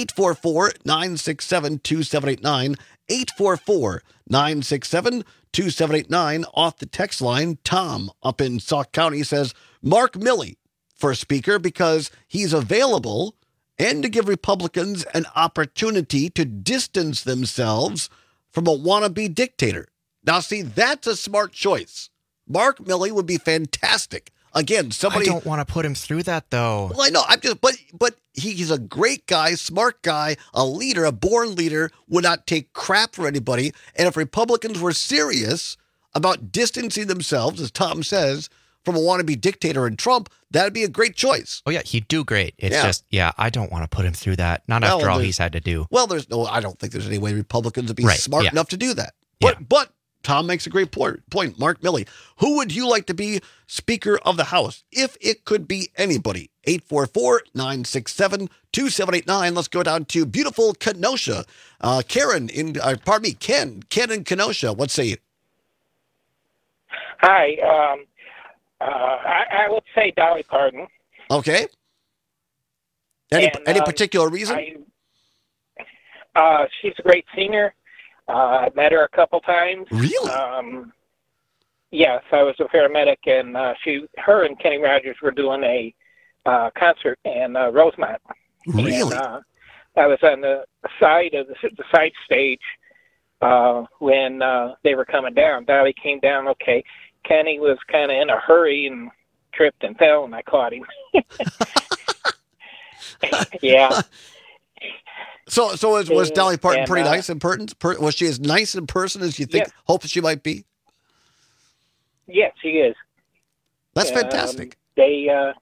[SPEAKER 20] 844-967-2789, 844-967-2789. Off the text line, Tom up in Sauk County says Mark Milley for speaker because he's available and to give Republicans an opportunity to distance themselves from a wannabe dictator. Now, see, that's a smart choice. Mark Milley would be fantastic. Again, somebody.
[SPEAKER 3] I don't want to put him through that, though.
[SPEAKER 20] Well, I know. But he's a great guy, smart guy, a leader, a born leader, would not take crap for anybody. And if Republicans were serious about distancing themselves, as Tom says, from a wannabe dictator in Trump, that'd be a great choice.
[SPEAKER 3] Oh, yeah, he'd do great. It's just, I don't want to put him through that. Not after all he's had to do.
[SPEAKER 20] Well, I don't think there's any way Republicans would be smart enough to do that.
[SPEAKER 3] But
[SPEAKER 20] Tom makes a great point. Mark Milley. Who would you like to be Speaker of the House? If it could be anybody. 844-967-2789. Let's go down to beautiful Kenosha. Ken in Kenosha. What say you?
[SPEAKER 4] Hi. I would say Dolly Parton.
[SPEAKER 20] Okay. Any particular reason?
[SPEAKER 4] She's a great singer. I met her a couple times.
[SPEAKER 20] Really?
[SPEAKER 4] Yes, I was a paramedic, and her and Kenny Rogers were doing a concert in Rosemont.
[SPEAKER 20] Really?
[SPEAKER 4] And, I was on the side of the side stage when they were coming down. Dolly came down. Okay, Kenny was kind of in a hurry and tripped and fell, and I caught him. Yeah.
[SPEAKER 20] So was Dolly Parton pretty nice in person? Was she as nice in person as you think? Hope she might be.
[SPEAKER 4] Yes, she is.
[SPEAKER 20] That's fantastic.
[SPEAKER 4] One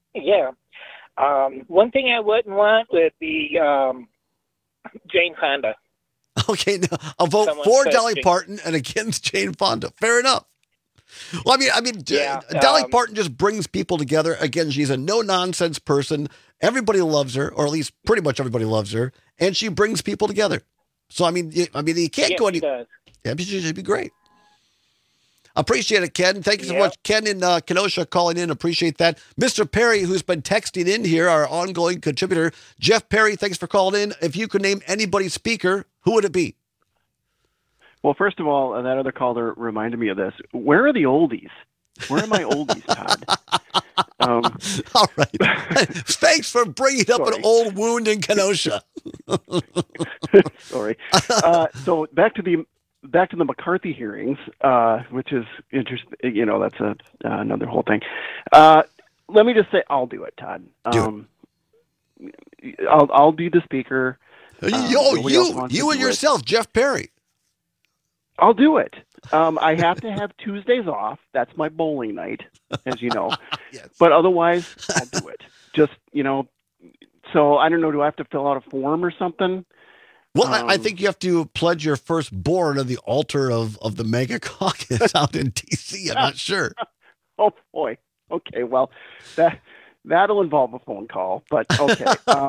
[SPEAKER 4] thing I wouldn't want would be Jane Fonda.
[SPEAKER 20] Okay, now I'll vote for Dolly Parton and against Jane Fonda. Fair enough. Well, Dolly Parton just brings people together. Again, she's a no-nonsense person. Everybody loves her, or at least pretty much everybody loves her, and she brings people together. So, you can't go any.
[SPEAKER 4] Does.
[SPEAKER 20] Yeah, she should be great. Appreciate it, Ken. Thank you so much. Ken in Kenosha calling in. Appreciate that. Mr. Perry, who's been texting in here, our ongoing contributor. Jeff Perry, thanks for calling in. If you could name anybody speaker, who would it be?
[SPEAKER 11] Well, first of all, that other caller reminded me of this. Where are the oldies? Where are my oldies, Todd?
[SPEAKER 20] All right. Thanks for bringing up an old wound in Kenosha.
[SPEAKER 11] Sorry. So back to the McCarthy hearings, which is interesting. You know, that's another whole thing. Let me just say, I'll do it, Todd. I'll be the speaker.
[SPEAKER 20] You and yourself, Jeff Perry.
[SPEAKER 11] I'll do it. I have to have Tuesdays off. That's my bowling night, as you know. Yes. But otherwise, I'll do it. Just, so I don't know, do I have to fill out a form or something?
[SPEAKER 20] Well, I think you have to pledge your firstborn on the altar of the mega caucus out in D.C. I'm not sure.
[SPEAKER 11] Oh, boy. Okay, well, that'll involve a phone call, but okay.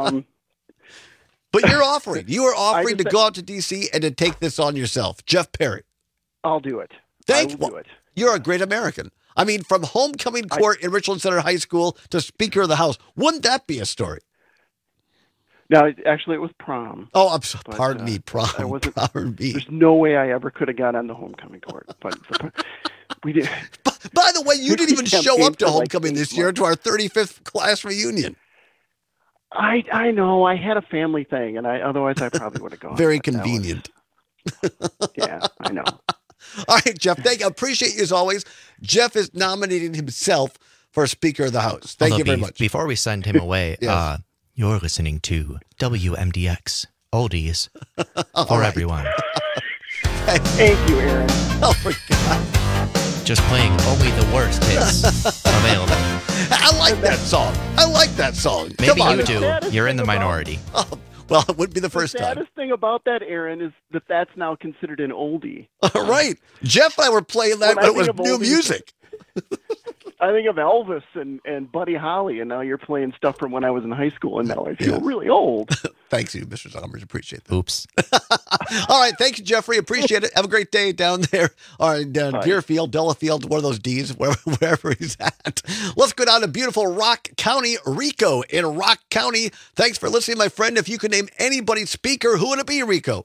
[SPEAKER 20] But you are offering to go out to D.C. and to take this on yourself. Jeff Perry.
[SPEAKER 11] I'll do it.
[SPEAKER 20] Thank you. You're a great American. I mean, from homecoming court in Richland Center High School to Speaker of the House. Wouldn't that be a story?
[SPEAKER 11] No, actually, it was prom.
[SPEAKER 20] Oh, I'm sorry. Pardon me, prom. Pardon me.
[SPEAKER 11] There's no way I ever could have got on the homecoming court. But we did.
[SPEAKER 20] By the way, you didn't even show up to homecoming this year, to our 35th class reunion.
[SPEAKER 11] I know. I had a family thing, and otherwise I probably would have gone.
[SPEAKER 20] Very convenient.
[SPEAKER 11] Yeah, I know.
[SPEAKER 20] All right, Jeff. Thank you. I appreciate you as always. Jeff is nominating himself for Speaker of the House. Thank you very much.
[SPEAKER 3] Before we send him away,
[SPEAKER 20] Yes.
[SPEAKER 3] You're listening to WMDX Oldies for everyone.
[SPEAKER 11] Thank you, Aaron.
[SPEAKER 20] Oh, my God.
[SPEAKER 3] Just playing only the worst hits available.
[SPEAKER 20] I like that song.
[SPEAKER 3] Maybe
[SPEAKER 20] Come on.
[SPEAKER 3] you do. You're in the minority.
[SPEAKER 20] Oh, well, it wouldn't be the first time.
[SPEAKER 11] The saddest thing about that, Aaron, is that's now considered an oldie.
[SPEAKER 20] All right. Jeff and I were playing that when it was new music.
[SPEAKER 11] I think of Elvis and Buddy Holly, and now you're playing stuff from when I was in high school, and now I feel really old.
[SPEAKER 20] Thanks, you, Mr. Sommers. Appreciate that.
[SPEAKER 3] Oops.
[SPEAKER 20] All right. Thank you, Jeffrey. Appreciate it. Have a great day down there. All right, Deerfield, Delafield, one of those D's, wherever he's at. Let's go down to beautiful Rock County. Rico in Rock County. Thanks for listening, my friend. If you could name anybody speaker, who would it be, Rico?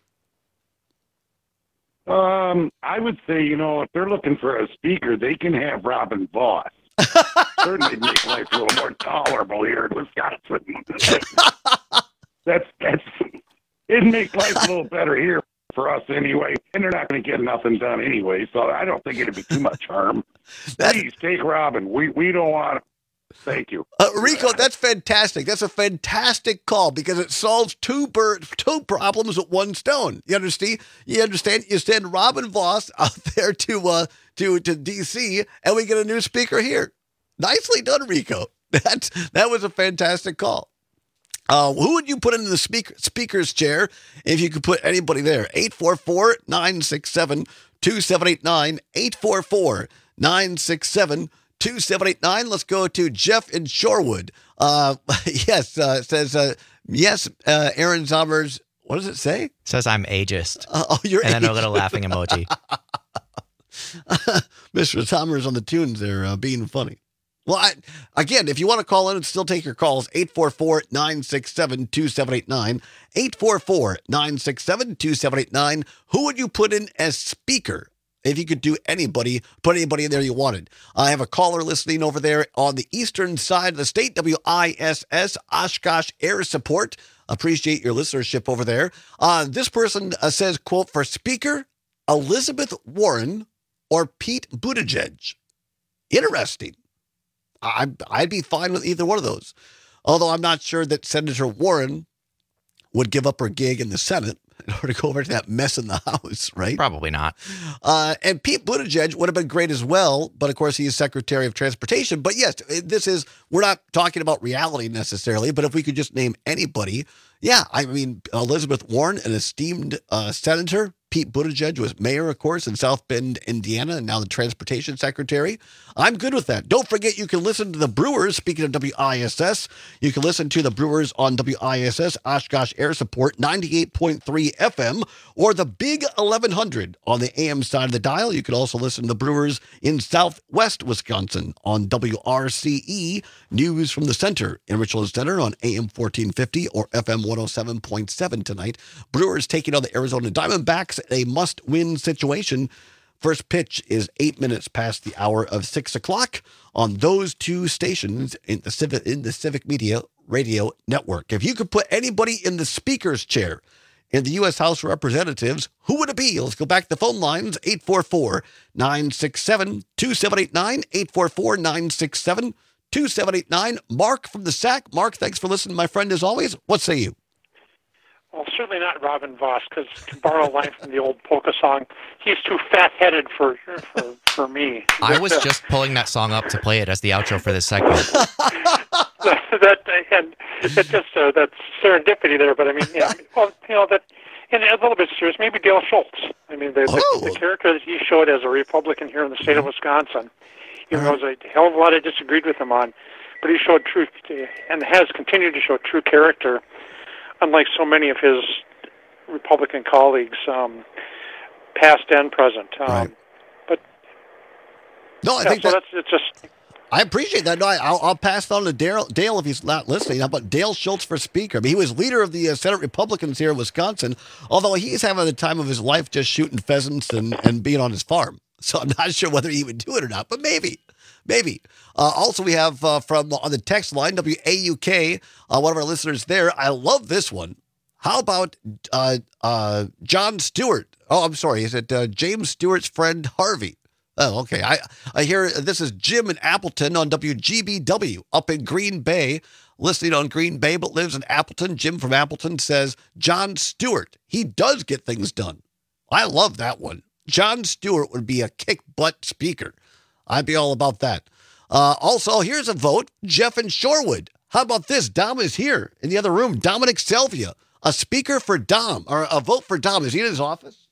[SPEAKER 14] I would say, if they're looking for a speaker, they can have Robin Voss. Certainly make life a little more tolerable here in Wisconsin. It'd make life a little better here for us anyway. And they're not going to get nothing done anyway, so I don't think it'd be too much harm. Please take Robin. We don't want to. Thank you.
[SPEAKER 20] Rico, that's fantastic. That's a fantastic call because it solves two problems with one stone. You understand? You send Robin Voss out there to D.C. and we get a new speaker here. Nicely done, Rico. That was a fantastic call. Who would you put in the speaker's chair if you could put anybody there? 844-967-2789. 844-967-2789. Let's go to Jeff in Shorewood. Yes, says, yes, Aaron Zommers. What does it say?
[SPEAKER 3] It says I'm ageist.
[SPEAKER 20] You're
[SPEAKER 3] and
[SPEAKER 20] ageist.
[SPEAKER 3] then a little laughing emoji.
[SPEAKER 20] Mr. Zommers on the tunes there, being funny. Well, again, if you want to call in and still take your calls, 844-967-2789. 844-967-2789. Who would you put in as speaker? If you could do anybody, put anybody in there you wanted. I have a caller listening over there on the eastern side of the state, WISS, Oshkosh Air Support. Appreciate your listenership over there. This person says, quote, for speaker, Elizabeth Warren or Pete Buttigieg. Interesting. I'd be fine with either one of those. Although I'm not sure that Senator Warren would give up her gig in the Senate in order to go over to that mess in the House, right?
[SPEAKER 3] Probably not.
[SPEAKER 20] And Pete Buttigieg would have been great as well, but of course he is Secretary of Transportation. But yes, we're not talking about reality necessarily, but if we could just name anybody, yeah, I mean, Elizabeth Warren, an esteemed senator, Pete Buttigieg was mayor, of course, in South Bend, Indiana, and now the transportation secretary. I'm good with that. Don't forget, you can listen to the Brewers. Speaking of WISS, you can listen to the Brewers on WISS, Oshkosh Air Support, 98.3 FM, or the Big 1100 on the AM side of the dial. You can also listen to the Brewers in Southwest Wisconsin on WRCE, News from the Center in Richland Center on AM 1450 or FM 107.7 tonight. Brewers taking on the Arizona Diamondbacks, a must-win situation. First pitch is 8 minutes past the hour of 6 o'clock on those two stations in the Civic Media Radio Network. If you could put anybody in the speaker's chair in the U.S. House of Representatives, who would it be? Let's go back to the phone lines, 844-967-2789, 844-967-2789. Mark from the SAC. Mark, thanks for listening, my friend, as always. What say you?
[SPEAKER 5] Well, certainly not Robin Voss, because to borrow a line from the old polka song, he's too fat-headed for me.
[SPEAKER 3] I was just pulling that song up to play it as the outro for this segment.
[SPEAKER 5] And it's just that's serendipity there. But I mean, yeah, well, that, and a little bit serious. Maybe Dale Schultz. I mean, the character that he showed as a Republican here in the state of Wisconsin, even though there's a hell of a lot I disagreed with him on, but he showed truth and has continued to show true character. Unlike so many of his Republican colleagues, past and present.
[SPEAKER 20] Right.
[SPEAKER 5] But
[SPEAKER 20] no, I think
[SPEAKER 5] so it's just.
[SPEAKER 20] I appreciate that. No, I'll pass it on to Dale if he's not listening. How about Dale Schultz for Speaker? I mean, he was leader of the Senate Republicans here in Wisconsin, although he's having the time of his life just shooting pheasants and being on his farm. So I'm not sure whether he would do it or not, but maybe. Also, we have from on the text line, WAUK, one of our listeners there. I love this one. How about John Stewart? Oh, I'm sorry. Is it James Stewart's friend Harvey? Oh, okay. I hear this is Jim in Appleton on WGBW up in Green Bay, listening on Green Bay, but lives in Appleton. Jim from Appleton says, John Stewart, he does get things done. I love that one. John Stewart would be a kick-butt speaker. I'd be all about that. Also, here's a vote. Jeff in Shorewood. How about this? Dom is here in the other room. Dominic Selvia, a speaker for Dom, or a vote for Dom. Is he in his office?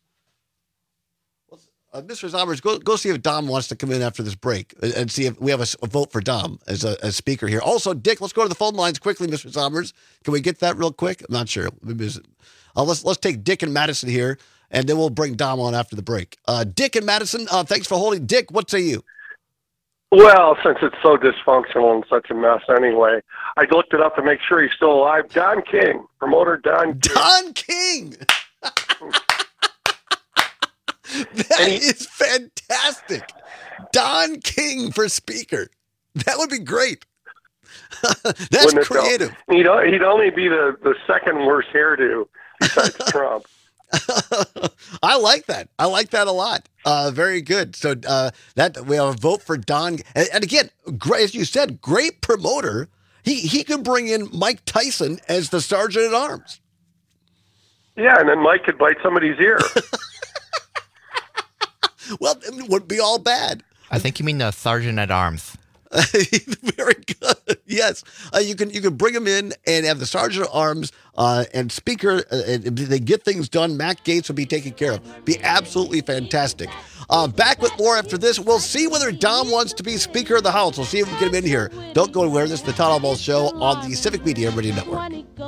[SPEAKER 20] Mr. Zommers, go see if Dom wants to come in after this break and see if we have a vote for Dom as a speaker here. Also, Dick, let's go to the phone lines quickly, Mr. Zommers. Can we get that real quick? I'm not sure. Let's take Dick and Madison here, and then we'll bring Dom on after the break. Dick and Madison, thanks for holding. Dick, what say you?
[SPEAKER 15] Well, since it's so dysfunctional and such a mess anyway, I looked it up to make sure he's still alive. Don King, promoter Don King.
[SPEAKER 20] Don King! That is fantastic. Don King for speaker. That would be great. That's creative.
[SPEAKER 15] He'd only be the second worst hairdo besides Trump.
[SPEAKER 20] I like that. I like that a lot. Very good. So that we have a vote for Don. And again, as you said, great promoter. He could bring in Mike Tyson as the sergeant at arms.
[SPEAKER 15] Yeah, and then Mike could bite somebody's ear.
[SPEAKER 20] Well, it wouldn't be all bad.
[SPEAKER 3] I think you mean the sergeant at arms.
[SPEAKER 20] Very good. Yes, you can bring him in and have the sergeant at arms and speaker. They get things done. Matt Gaetz will be taken care of. Be absolutely fantastic. Back with more after this. We'll see whether Dom wants to be Speaker of the House. We'll see if we can get him in here. Don't go anywhere. This is the Todd Albaugh Show on the Civic Media Radio Network.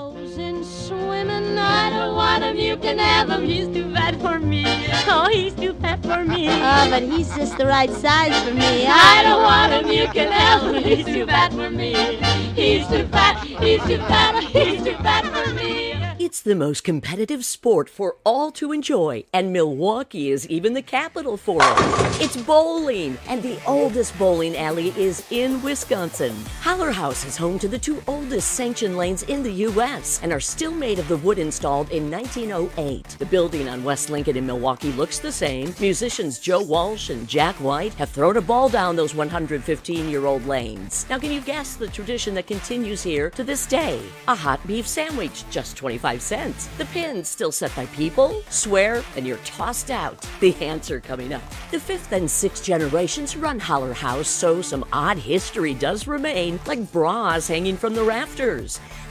[SPEAKER 16] I don't want him, you can have him. He's too fat for me. Oh, he's too fat for me. Oh, but he's just the right size for me. I don't want him, you can have him. He's too fat for me. He's too fat, he's too fat, he's too fat for me.
[SPEAKER 8] It's the most competitive sport for all to enjoy, and Milwaukee is even the capital for it. It's bowling, and the oldest bowling alley is in Wisconsin. Haller House is home to the two oldest sanctioned lanes in the U.S. and are still made of the wood installed in 1908. The building on West Lincoln in Milwaukee looks the same. Musicians Joe Walsh and Jack White have thrown a ball down those 115-year-old lanes. Now, can you guess the tradition that continues here to this day? A hot beef sandwich, just 25 cents. The pins still set by people, swear, and you're tossed out. The answer coming up. The fifth and sixth generations run Haller House, so some odd history does remain, like bras hanging from the rafters.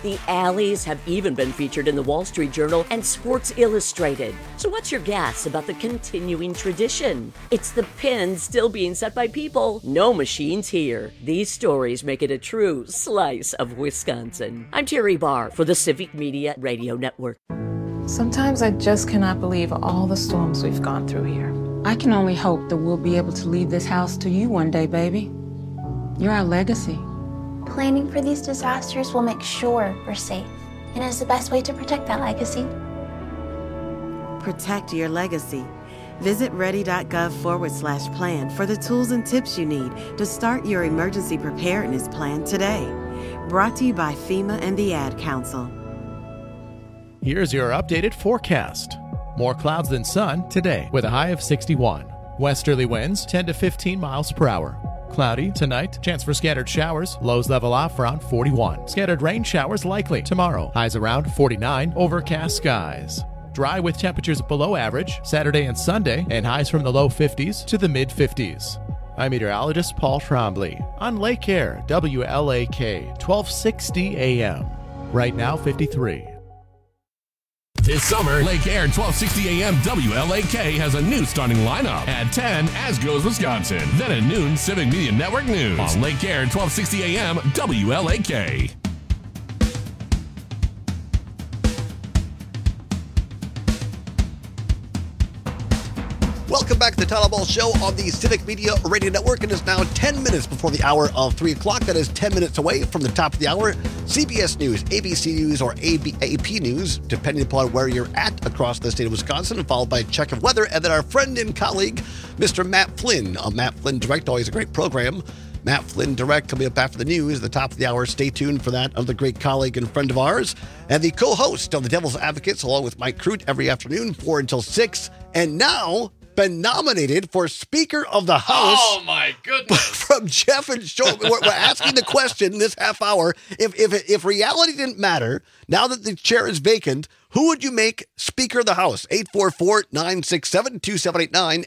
[SPEAKER 8] The Alleys have even been featured in the Wall Street Journal and Sports Illustrated. So what's your guess about the continuing tradition? It's the pins still being set by people, no machines here. These stories make it a true slice of Wisconsin. I'm Terry Barr for the Civic Media Radio Network.
[SPEAKER 2] Sometimes I just cannot believe all the storms we've gone through here.
[SPEAKER 6] I can only hope that we'll be able to leave this house to you one day, baby. You're our legacy.
[SPEAKER 7] Planning for these disasters will make sure we're safe, and is the best way to protect that legacy.
[SPEAKER 17] Protect your legacy. Visit ready.gov/plan for the tools and tips you need to start your emergency preparedness plan today. Brought to you by FEMA and the Ad Council.
[SPEAKER 18] Here's your updated forecast. More clouds than sun today with a high of 61. Westerly winds 10 to 15 miles per hour. Cloudy tonight, chance for scattered showers, lows level off around 41. Scattered rain showers likely tomorrow, highs around 49, overcast skies. Dry with temperatures below average Saturday and Sunday, and highs from the low 50s to the mid 50s. I'm meteorologist Paul Trombley on Lake Air, WLAK, 1260 AM. Right now, 53.
[SPEAKER 19] This summer, Lake Air 1260 AM WLAK has a new starting lineup. At 10, As Goes Wisconsin. Then at noon, Civic Media Network News. On Lake Air 1260 AM WLAK.
[SPEAKER 20] Welcome back to the Todd Ball Show on the Civic Media Radio Network. It is now 10 minutes before the hour of 3 o'clock. That is 10 minutes away from the top of the hour. CBS News, ABC News, or AP News, depending upon where you're at across the state of Wisconsin, followed by a check of weather. And then our friend and colleague, Mr. Matt Flynn, on Matt Flynn Direct, always a great program. Matt Flynn Direct coming up after the news, the top of the hour. Stay tuned for that. Another great colleague and friend of ours. And the co-host of the Devil's Advocates, along with Mike Crute, every afternoon, 4 until 6. And now been nominated for Speaker of the House.
[SPEAKER 21] Oh, my goodness.
[SPEAKER 20] From Jeff and Joe. We're asking the question this half hour. If reality didn't matter, now that the chair is vacant, who would you make Speaker of the House? 844-967-2789,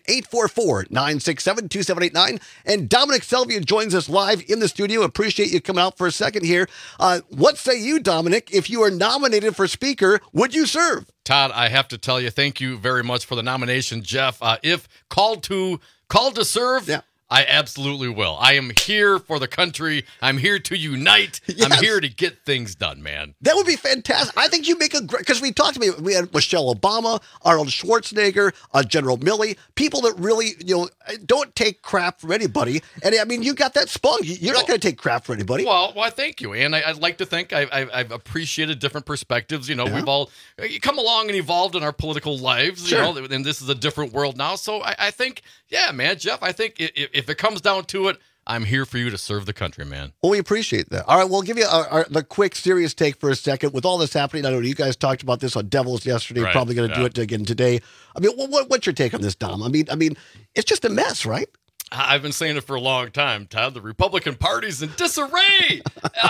[SPEAKER 20] 844-967-2789. And Dominic Selvia joins us live in the studio. Appreciate you coming out for a second here. What say you, Dominic? If you are nominated for Speaker, would you serve?
[SPEAKER 21] Todd, I have to tell you, thank you very much for the nomination, Jeff. If called to serve, yeah. I absolutely will. I am here for the country. I'm here to unite. Yes. I'm here to get things done, man.
[SPEAKER 20] That would be fantastic. I think you make a great, because we had Michelle Obama, Arnold Schwarzenegger, General Milley, people that really, don't take crap from anybody. And I mean, you got that spunk. You're not going to take crap from anybody.
[SPEAKER 21] Well, thank you. And I'd like to think I've appreciated different perspectives. We've all come along and evolved in our political lives,
[SPEAKER 20] sure.
[SPEAKER 21] And this is a different world now. So I think, yeah, man, Jeff, I think if it comes down to it, I'm here for you to serve the country, man.
[SPEAKER 20] Well, we appreciate that. All right, we'll give you the quick, serious take for a second. With all this happening, I know you guys talked about this on Devils yesterday. Right, probably going to do it again today. I mean, what's your take on this, Dom? I mean, it's just a mess, right?
[SPEAKER 21] I've been saying it for a long time, Todd. The Republican Party's in disarray.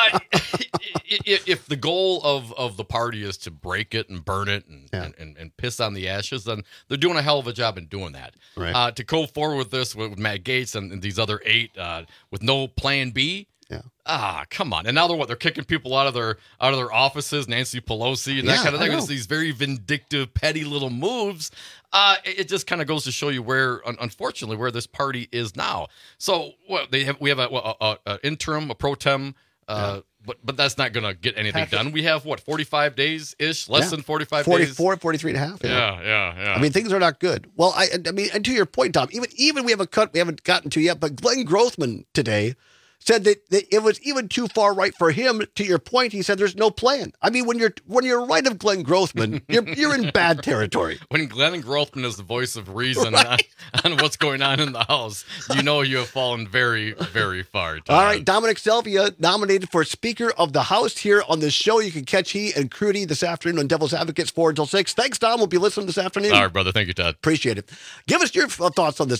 [SPEAKER 21] If the goal of the party is to break it and burn it and piss on the ashes, then they're doing a hell of a job in doing that.
[SPEAKER 20] Right.
[SPEAKER 21] To go forward with this with Matt Gaetz and these other 8 with no plan B.
[SPEAKER 20] Yeah.
[SPEAKER 21] Come on. And now they're kicking people out of their offices, Nancy Pelosi and that kind of thing. It's these very vindictive, petty little moves. It just kind of goes to show you where, unfortunately, where this party is now. So we have a interim, a pro tem, but that's not going to get anything done. We have 45 days ish, less than 45 days.
[SPEAKER 20] 43 and a half.
[SPEAKER 21] Yeah.
[SPEAKER 20] I mean, things are not good. Well, I mean, and to your point, Tom, even we have a cut we haven't gotten to yet, but Glenn Grothman today said that it was even too far right for him. To your point, he said there's no plan. I mean, when you're right of Glenn Grothman, you're in bad territory.
[SPEAKER 21] When Glenn Grothman is the voice of reason on what's going on in the House, you have fallen very, very far, Todd.
[SPEAKER 20] All right, Dominic Selvia nominated for Speaker of the House here on this show. You can catch he and Crute this afternoon on Devil's Advocates 4 until 6. Thanks, Dom. We'll be listening this afternoon.
[SPEAKER 21] All right, brother. Thank you, Todd.
[SPEAKER 20] Appreciate it. Give us your thoughts on this.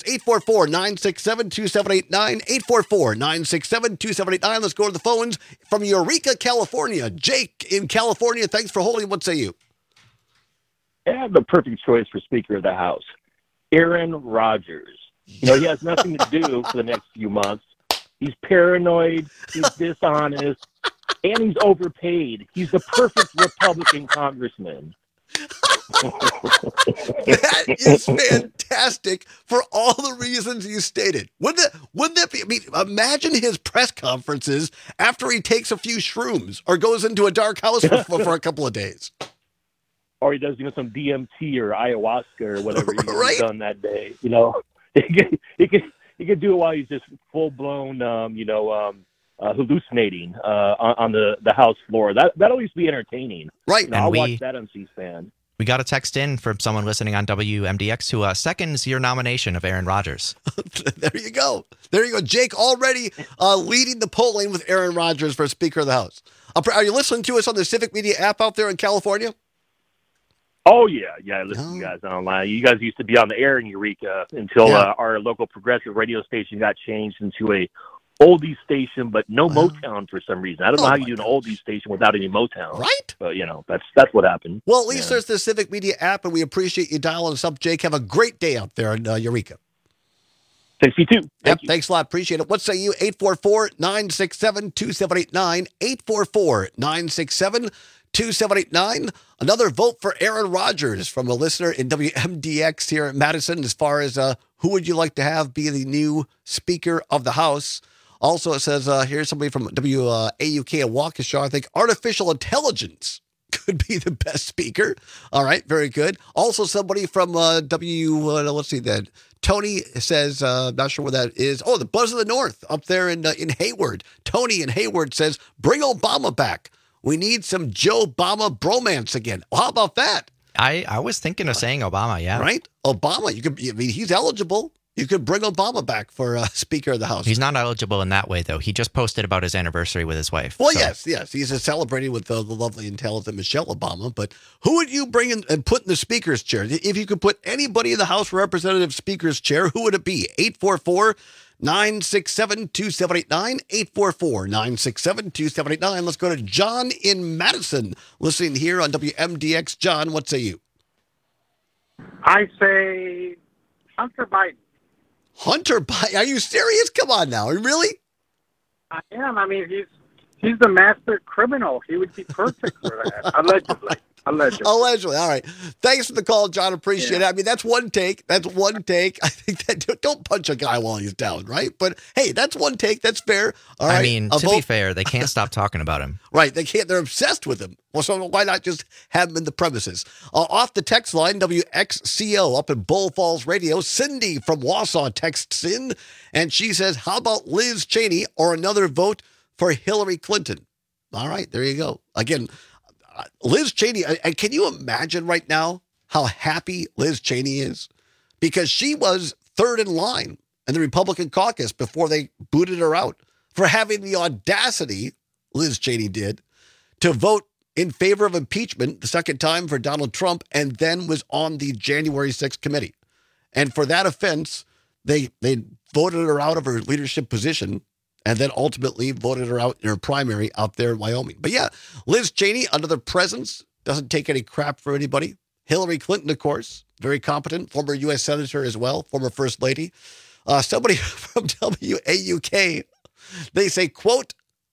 [SPEAKER 20] 844-967-2789. 844-967-2789. Let's go to the phones from Eureka, California. Jake in California, thanks for holding. What say you?
[SPEAKER 22] I have the perfect choice for Speaker of the House. Aaron Rodgers. He has nothing to do for the next few months. He's paranoid. He's dishonest. And he's overpaid. He's the perfect Republican congressman.
[SPEAKER 20] That is fantastic for all the reasons you stated. Wouldn't that be? I mean, imagine his press conferences after he takes a few shrooms or goes into a dark house for a couple of days.
[SPEAKER 22] Or he does, some DMT or ayahuasca or whatever he's
[SPEAKER 20] Right?
[SPEAKER 22] done that day. He could do it while he's just full blown, hallucinating on the House floor. That'll at least be entertaining.
[SPEAKER 20] Right.
[SPEAKER 22] I'll watch that on C-SPAN.
[SPEAKER 3] We got a text in from someone listening on WMDX who seconds your nomination of Aaron Rodgers.
[SPEAKER 20] There you go. Jake already leading the polling with Aaron Rodgers for Speaker of the House. Are you listening to us on the Civic Media app out there in California?
[SPEAKER 22] Oh, yeah. I listen to you guys online. You guys used to be on the air in Eureka until our local progressive radio station got changed into a oldies station, but no Motown for some reason. I don't know how you do an oldies station without any Motown.
[SPEAKER 20] Right?
[SPEAKER 22] But, that's what happened.
[SPEAKER 20] Well, at least there's the Civic Media app, and we appreciate you dialing us up, Jake. Have a great day out there in Eureka.
[SPEAKER 22] Thanks, you too.
[SPEAKER 20] Thanks a lot. Appreciate it. What say you? 844-967-2789. 844-967-2789. Another vote for Aaron Rodgers from a listener in WMDX here in Madison as far as who would you like to have be the new Speaker of the House. Also, it says here's somebody from WAUK in Waukesha. I think artificial intelligence could be the best speaker. All right, very good. Also, somebody from let's see that. Tony says, not sure what that is. Oh, the Buzz of the North up there in Hayward. Tony in Hayward says, bring Obama back. We need some Joe Obama bromance again. Well, how about that?
[SPEAKER 3] I was thinking of saying Obama, yeah.
[SPEAKER 20] Right? Obama, he's eligible. You could bring Obama back for Speaker of the House.
[SPEAKER 3] He's not eligible in that way, though. He just posted about his anniversary with his wife.
[SPEAKER 20] Well, yes. He's celebrating with the lovely and talented Michelle Obama. But who would you bring in and put in the Speaker's chair? If you could put anybody in the House Representative Speaker's chair, who would it be? 844-967-2789. 844-967-2789. Let's go to John in Madison, listening here on WMDX. John, what say you?
[SPEAKER 9] I say Hunter Biden.
[SPEAKER 20] Hunter Biden? Are you serious? Come on now. Really?
[SPEAKER 9] I am. I mean, he's the master criminal. He would be perfect for that. Allegedly.
[SPEAKER 20] Allegedly. All right. Thanks for the call, John. Appreciate it. I mean, that's one take. I think that don't punch a guy while he's down, right? But hey, that's one take. That's fair. All right.
[SPEAKER 3] I mean, to be fair, they can't stop talking about him.
[SPEAKER 20] Right. They can't. They're obsessed with him. Well, so why not just have him in the premises? Off the text line, WXCO up in Bull Falls Radio, Cindy from Wausau texts in, and she says, how about Liz Cheney or another vote for Hillary Clinton? All right. There you go. Again, Liz Cheney, and can you imagine right now how happy Liz Cheney is? Because she was third in line in the Republican caucus before they booted her out for having the audacity, Liz Cheney did, to vote in favor of impeachment the second time for Donald Trump and then was on the January 6th committee. And for that offense, they voted her out of her leadership position and then ultimately voted her out in her primary out there in Wyoming. But yeah, Liz Cheney, under the presence, doesn't take any crap for anybody. Hillary Clinton, of course, very competent, former U.S. Senator as well, former First Lady. Somebody from WAUK, they say, quote,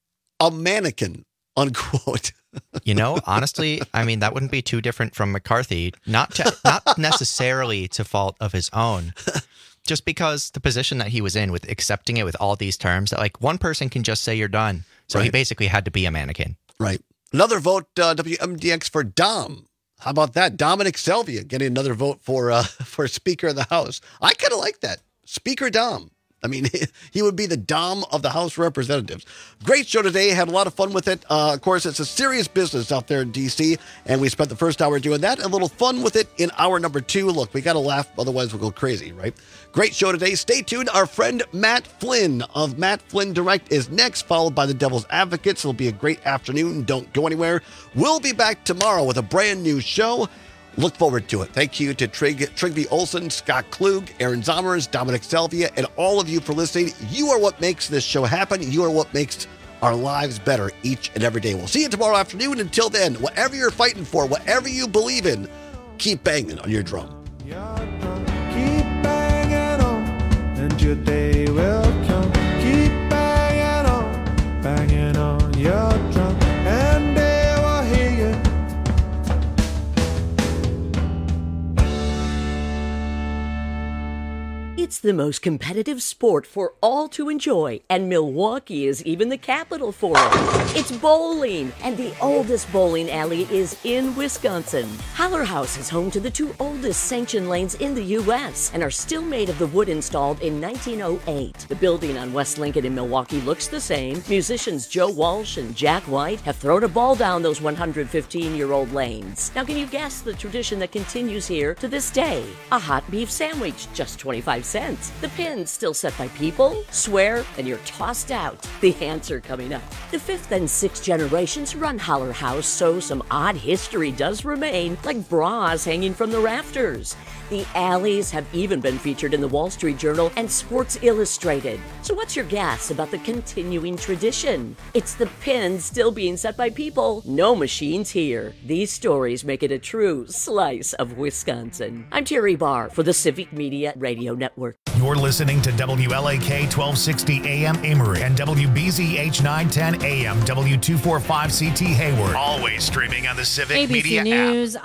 [SPEAKER 20] a mannequin, unquote.
[SPEAKER 3] Honestly, I mean, that wouldn't be too different from McCarthy, not necessarily to fault of his own. Just because the position that he was in with accepting it with all these terms that like one person can just say you're done. So he basically had to be a mannequin.
[SPEAKER 20] Right. Another vote, WMDX for Dom. How about that? Dominic Selvia getting another vote for Speaker of the House. I kind of like that. Speaker Dom. I mean, he would be the Dom of the House of Representatives. Great show today. Had a lot of fun with it. Of course, it's a serious business out there in D.C., and we spent the first hour doing that. A little fun with it in hour number 2. Look, we got to laugh, otherwise we'll go crazy, right? Great show today. Stay tuned. Our friend Matt Flynn of Matt Flynn Direct is next, followed by the Devil's Advocates. It'll be a great afternoon. Don't go anywhere. We'll be back tomorrow with a brand new show. Look forward to it. Thank you to Trygve Olsen, Scott Klug, Aaron Zommers, Dominic Selvia, and all of you for listening. You are what makes this show happen. You are what makes our lives better each and every day. We'll see you tomorrow afternoon. Until then, whatever you're fighting for, whatever you believe in, keep banging on your drum.
[SPEAKER 29] Keep banging on, and your day will come. Keep banging on your drum.
[SPEAKER 8] the most competitive sport for all to enjoy, and Milwaukee is even the capital for it. It's bowling, and the oldest bowling alley is in Wisconsin. Haller House is home to the 2 oldest sanctioned lanes in the U.S. and are still made of the wood installed in 1908. The building on West Lincoln in Milwaukee looks the same. Musicians Joe Walsh and Jack White have thrown a ball down those 115-year-old lanes. Now, can you guess the tradition that continues here to this day? A hot beef sandwich, just 25 cents. The pins still set by people, swear, and you're tossed out. The answer coming up. The 5th and 6th generations run Haller House, so some odd history does remain, like bras hanging from the rafters. The alleys have even been featured in the Wall Street Journal and Sports Illustrated. So what's your guess about the continuing tradition? It's the pins still being set by people. No machines here. These stories make it a true slice of Wisconsin. I'm Terry Barr for the Civic Media Radio Network.
[SPEAKER 10] You're listening to WLAK 1260 AM Amory and WBZH 910 AM W245CT Hayward. Always streaming on the Civic
[SPEAKER 12] ABC
[SPEAKER 10] Media
[SPEAKER 12] News.
[SPEAKER 10] app.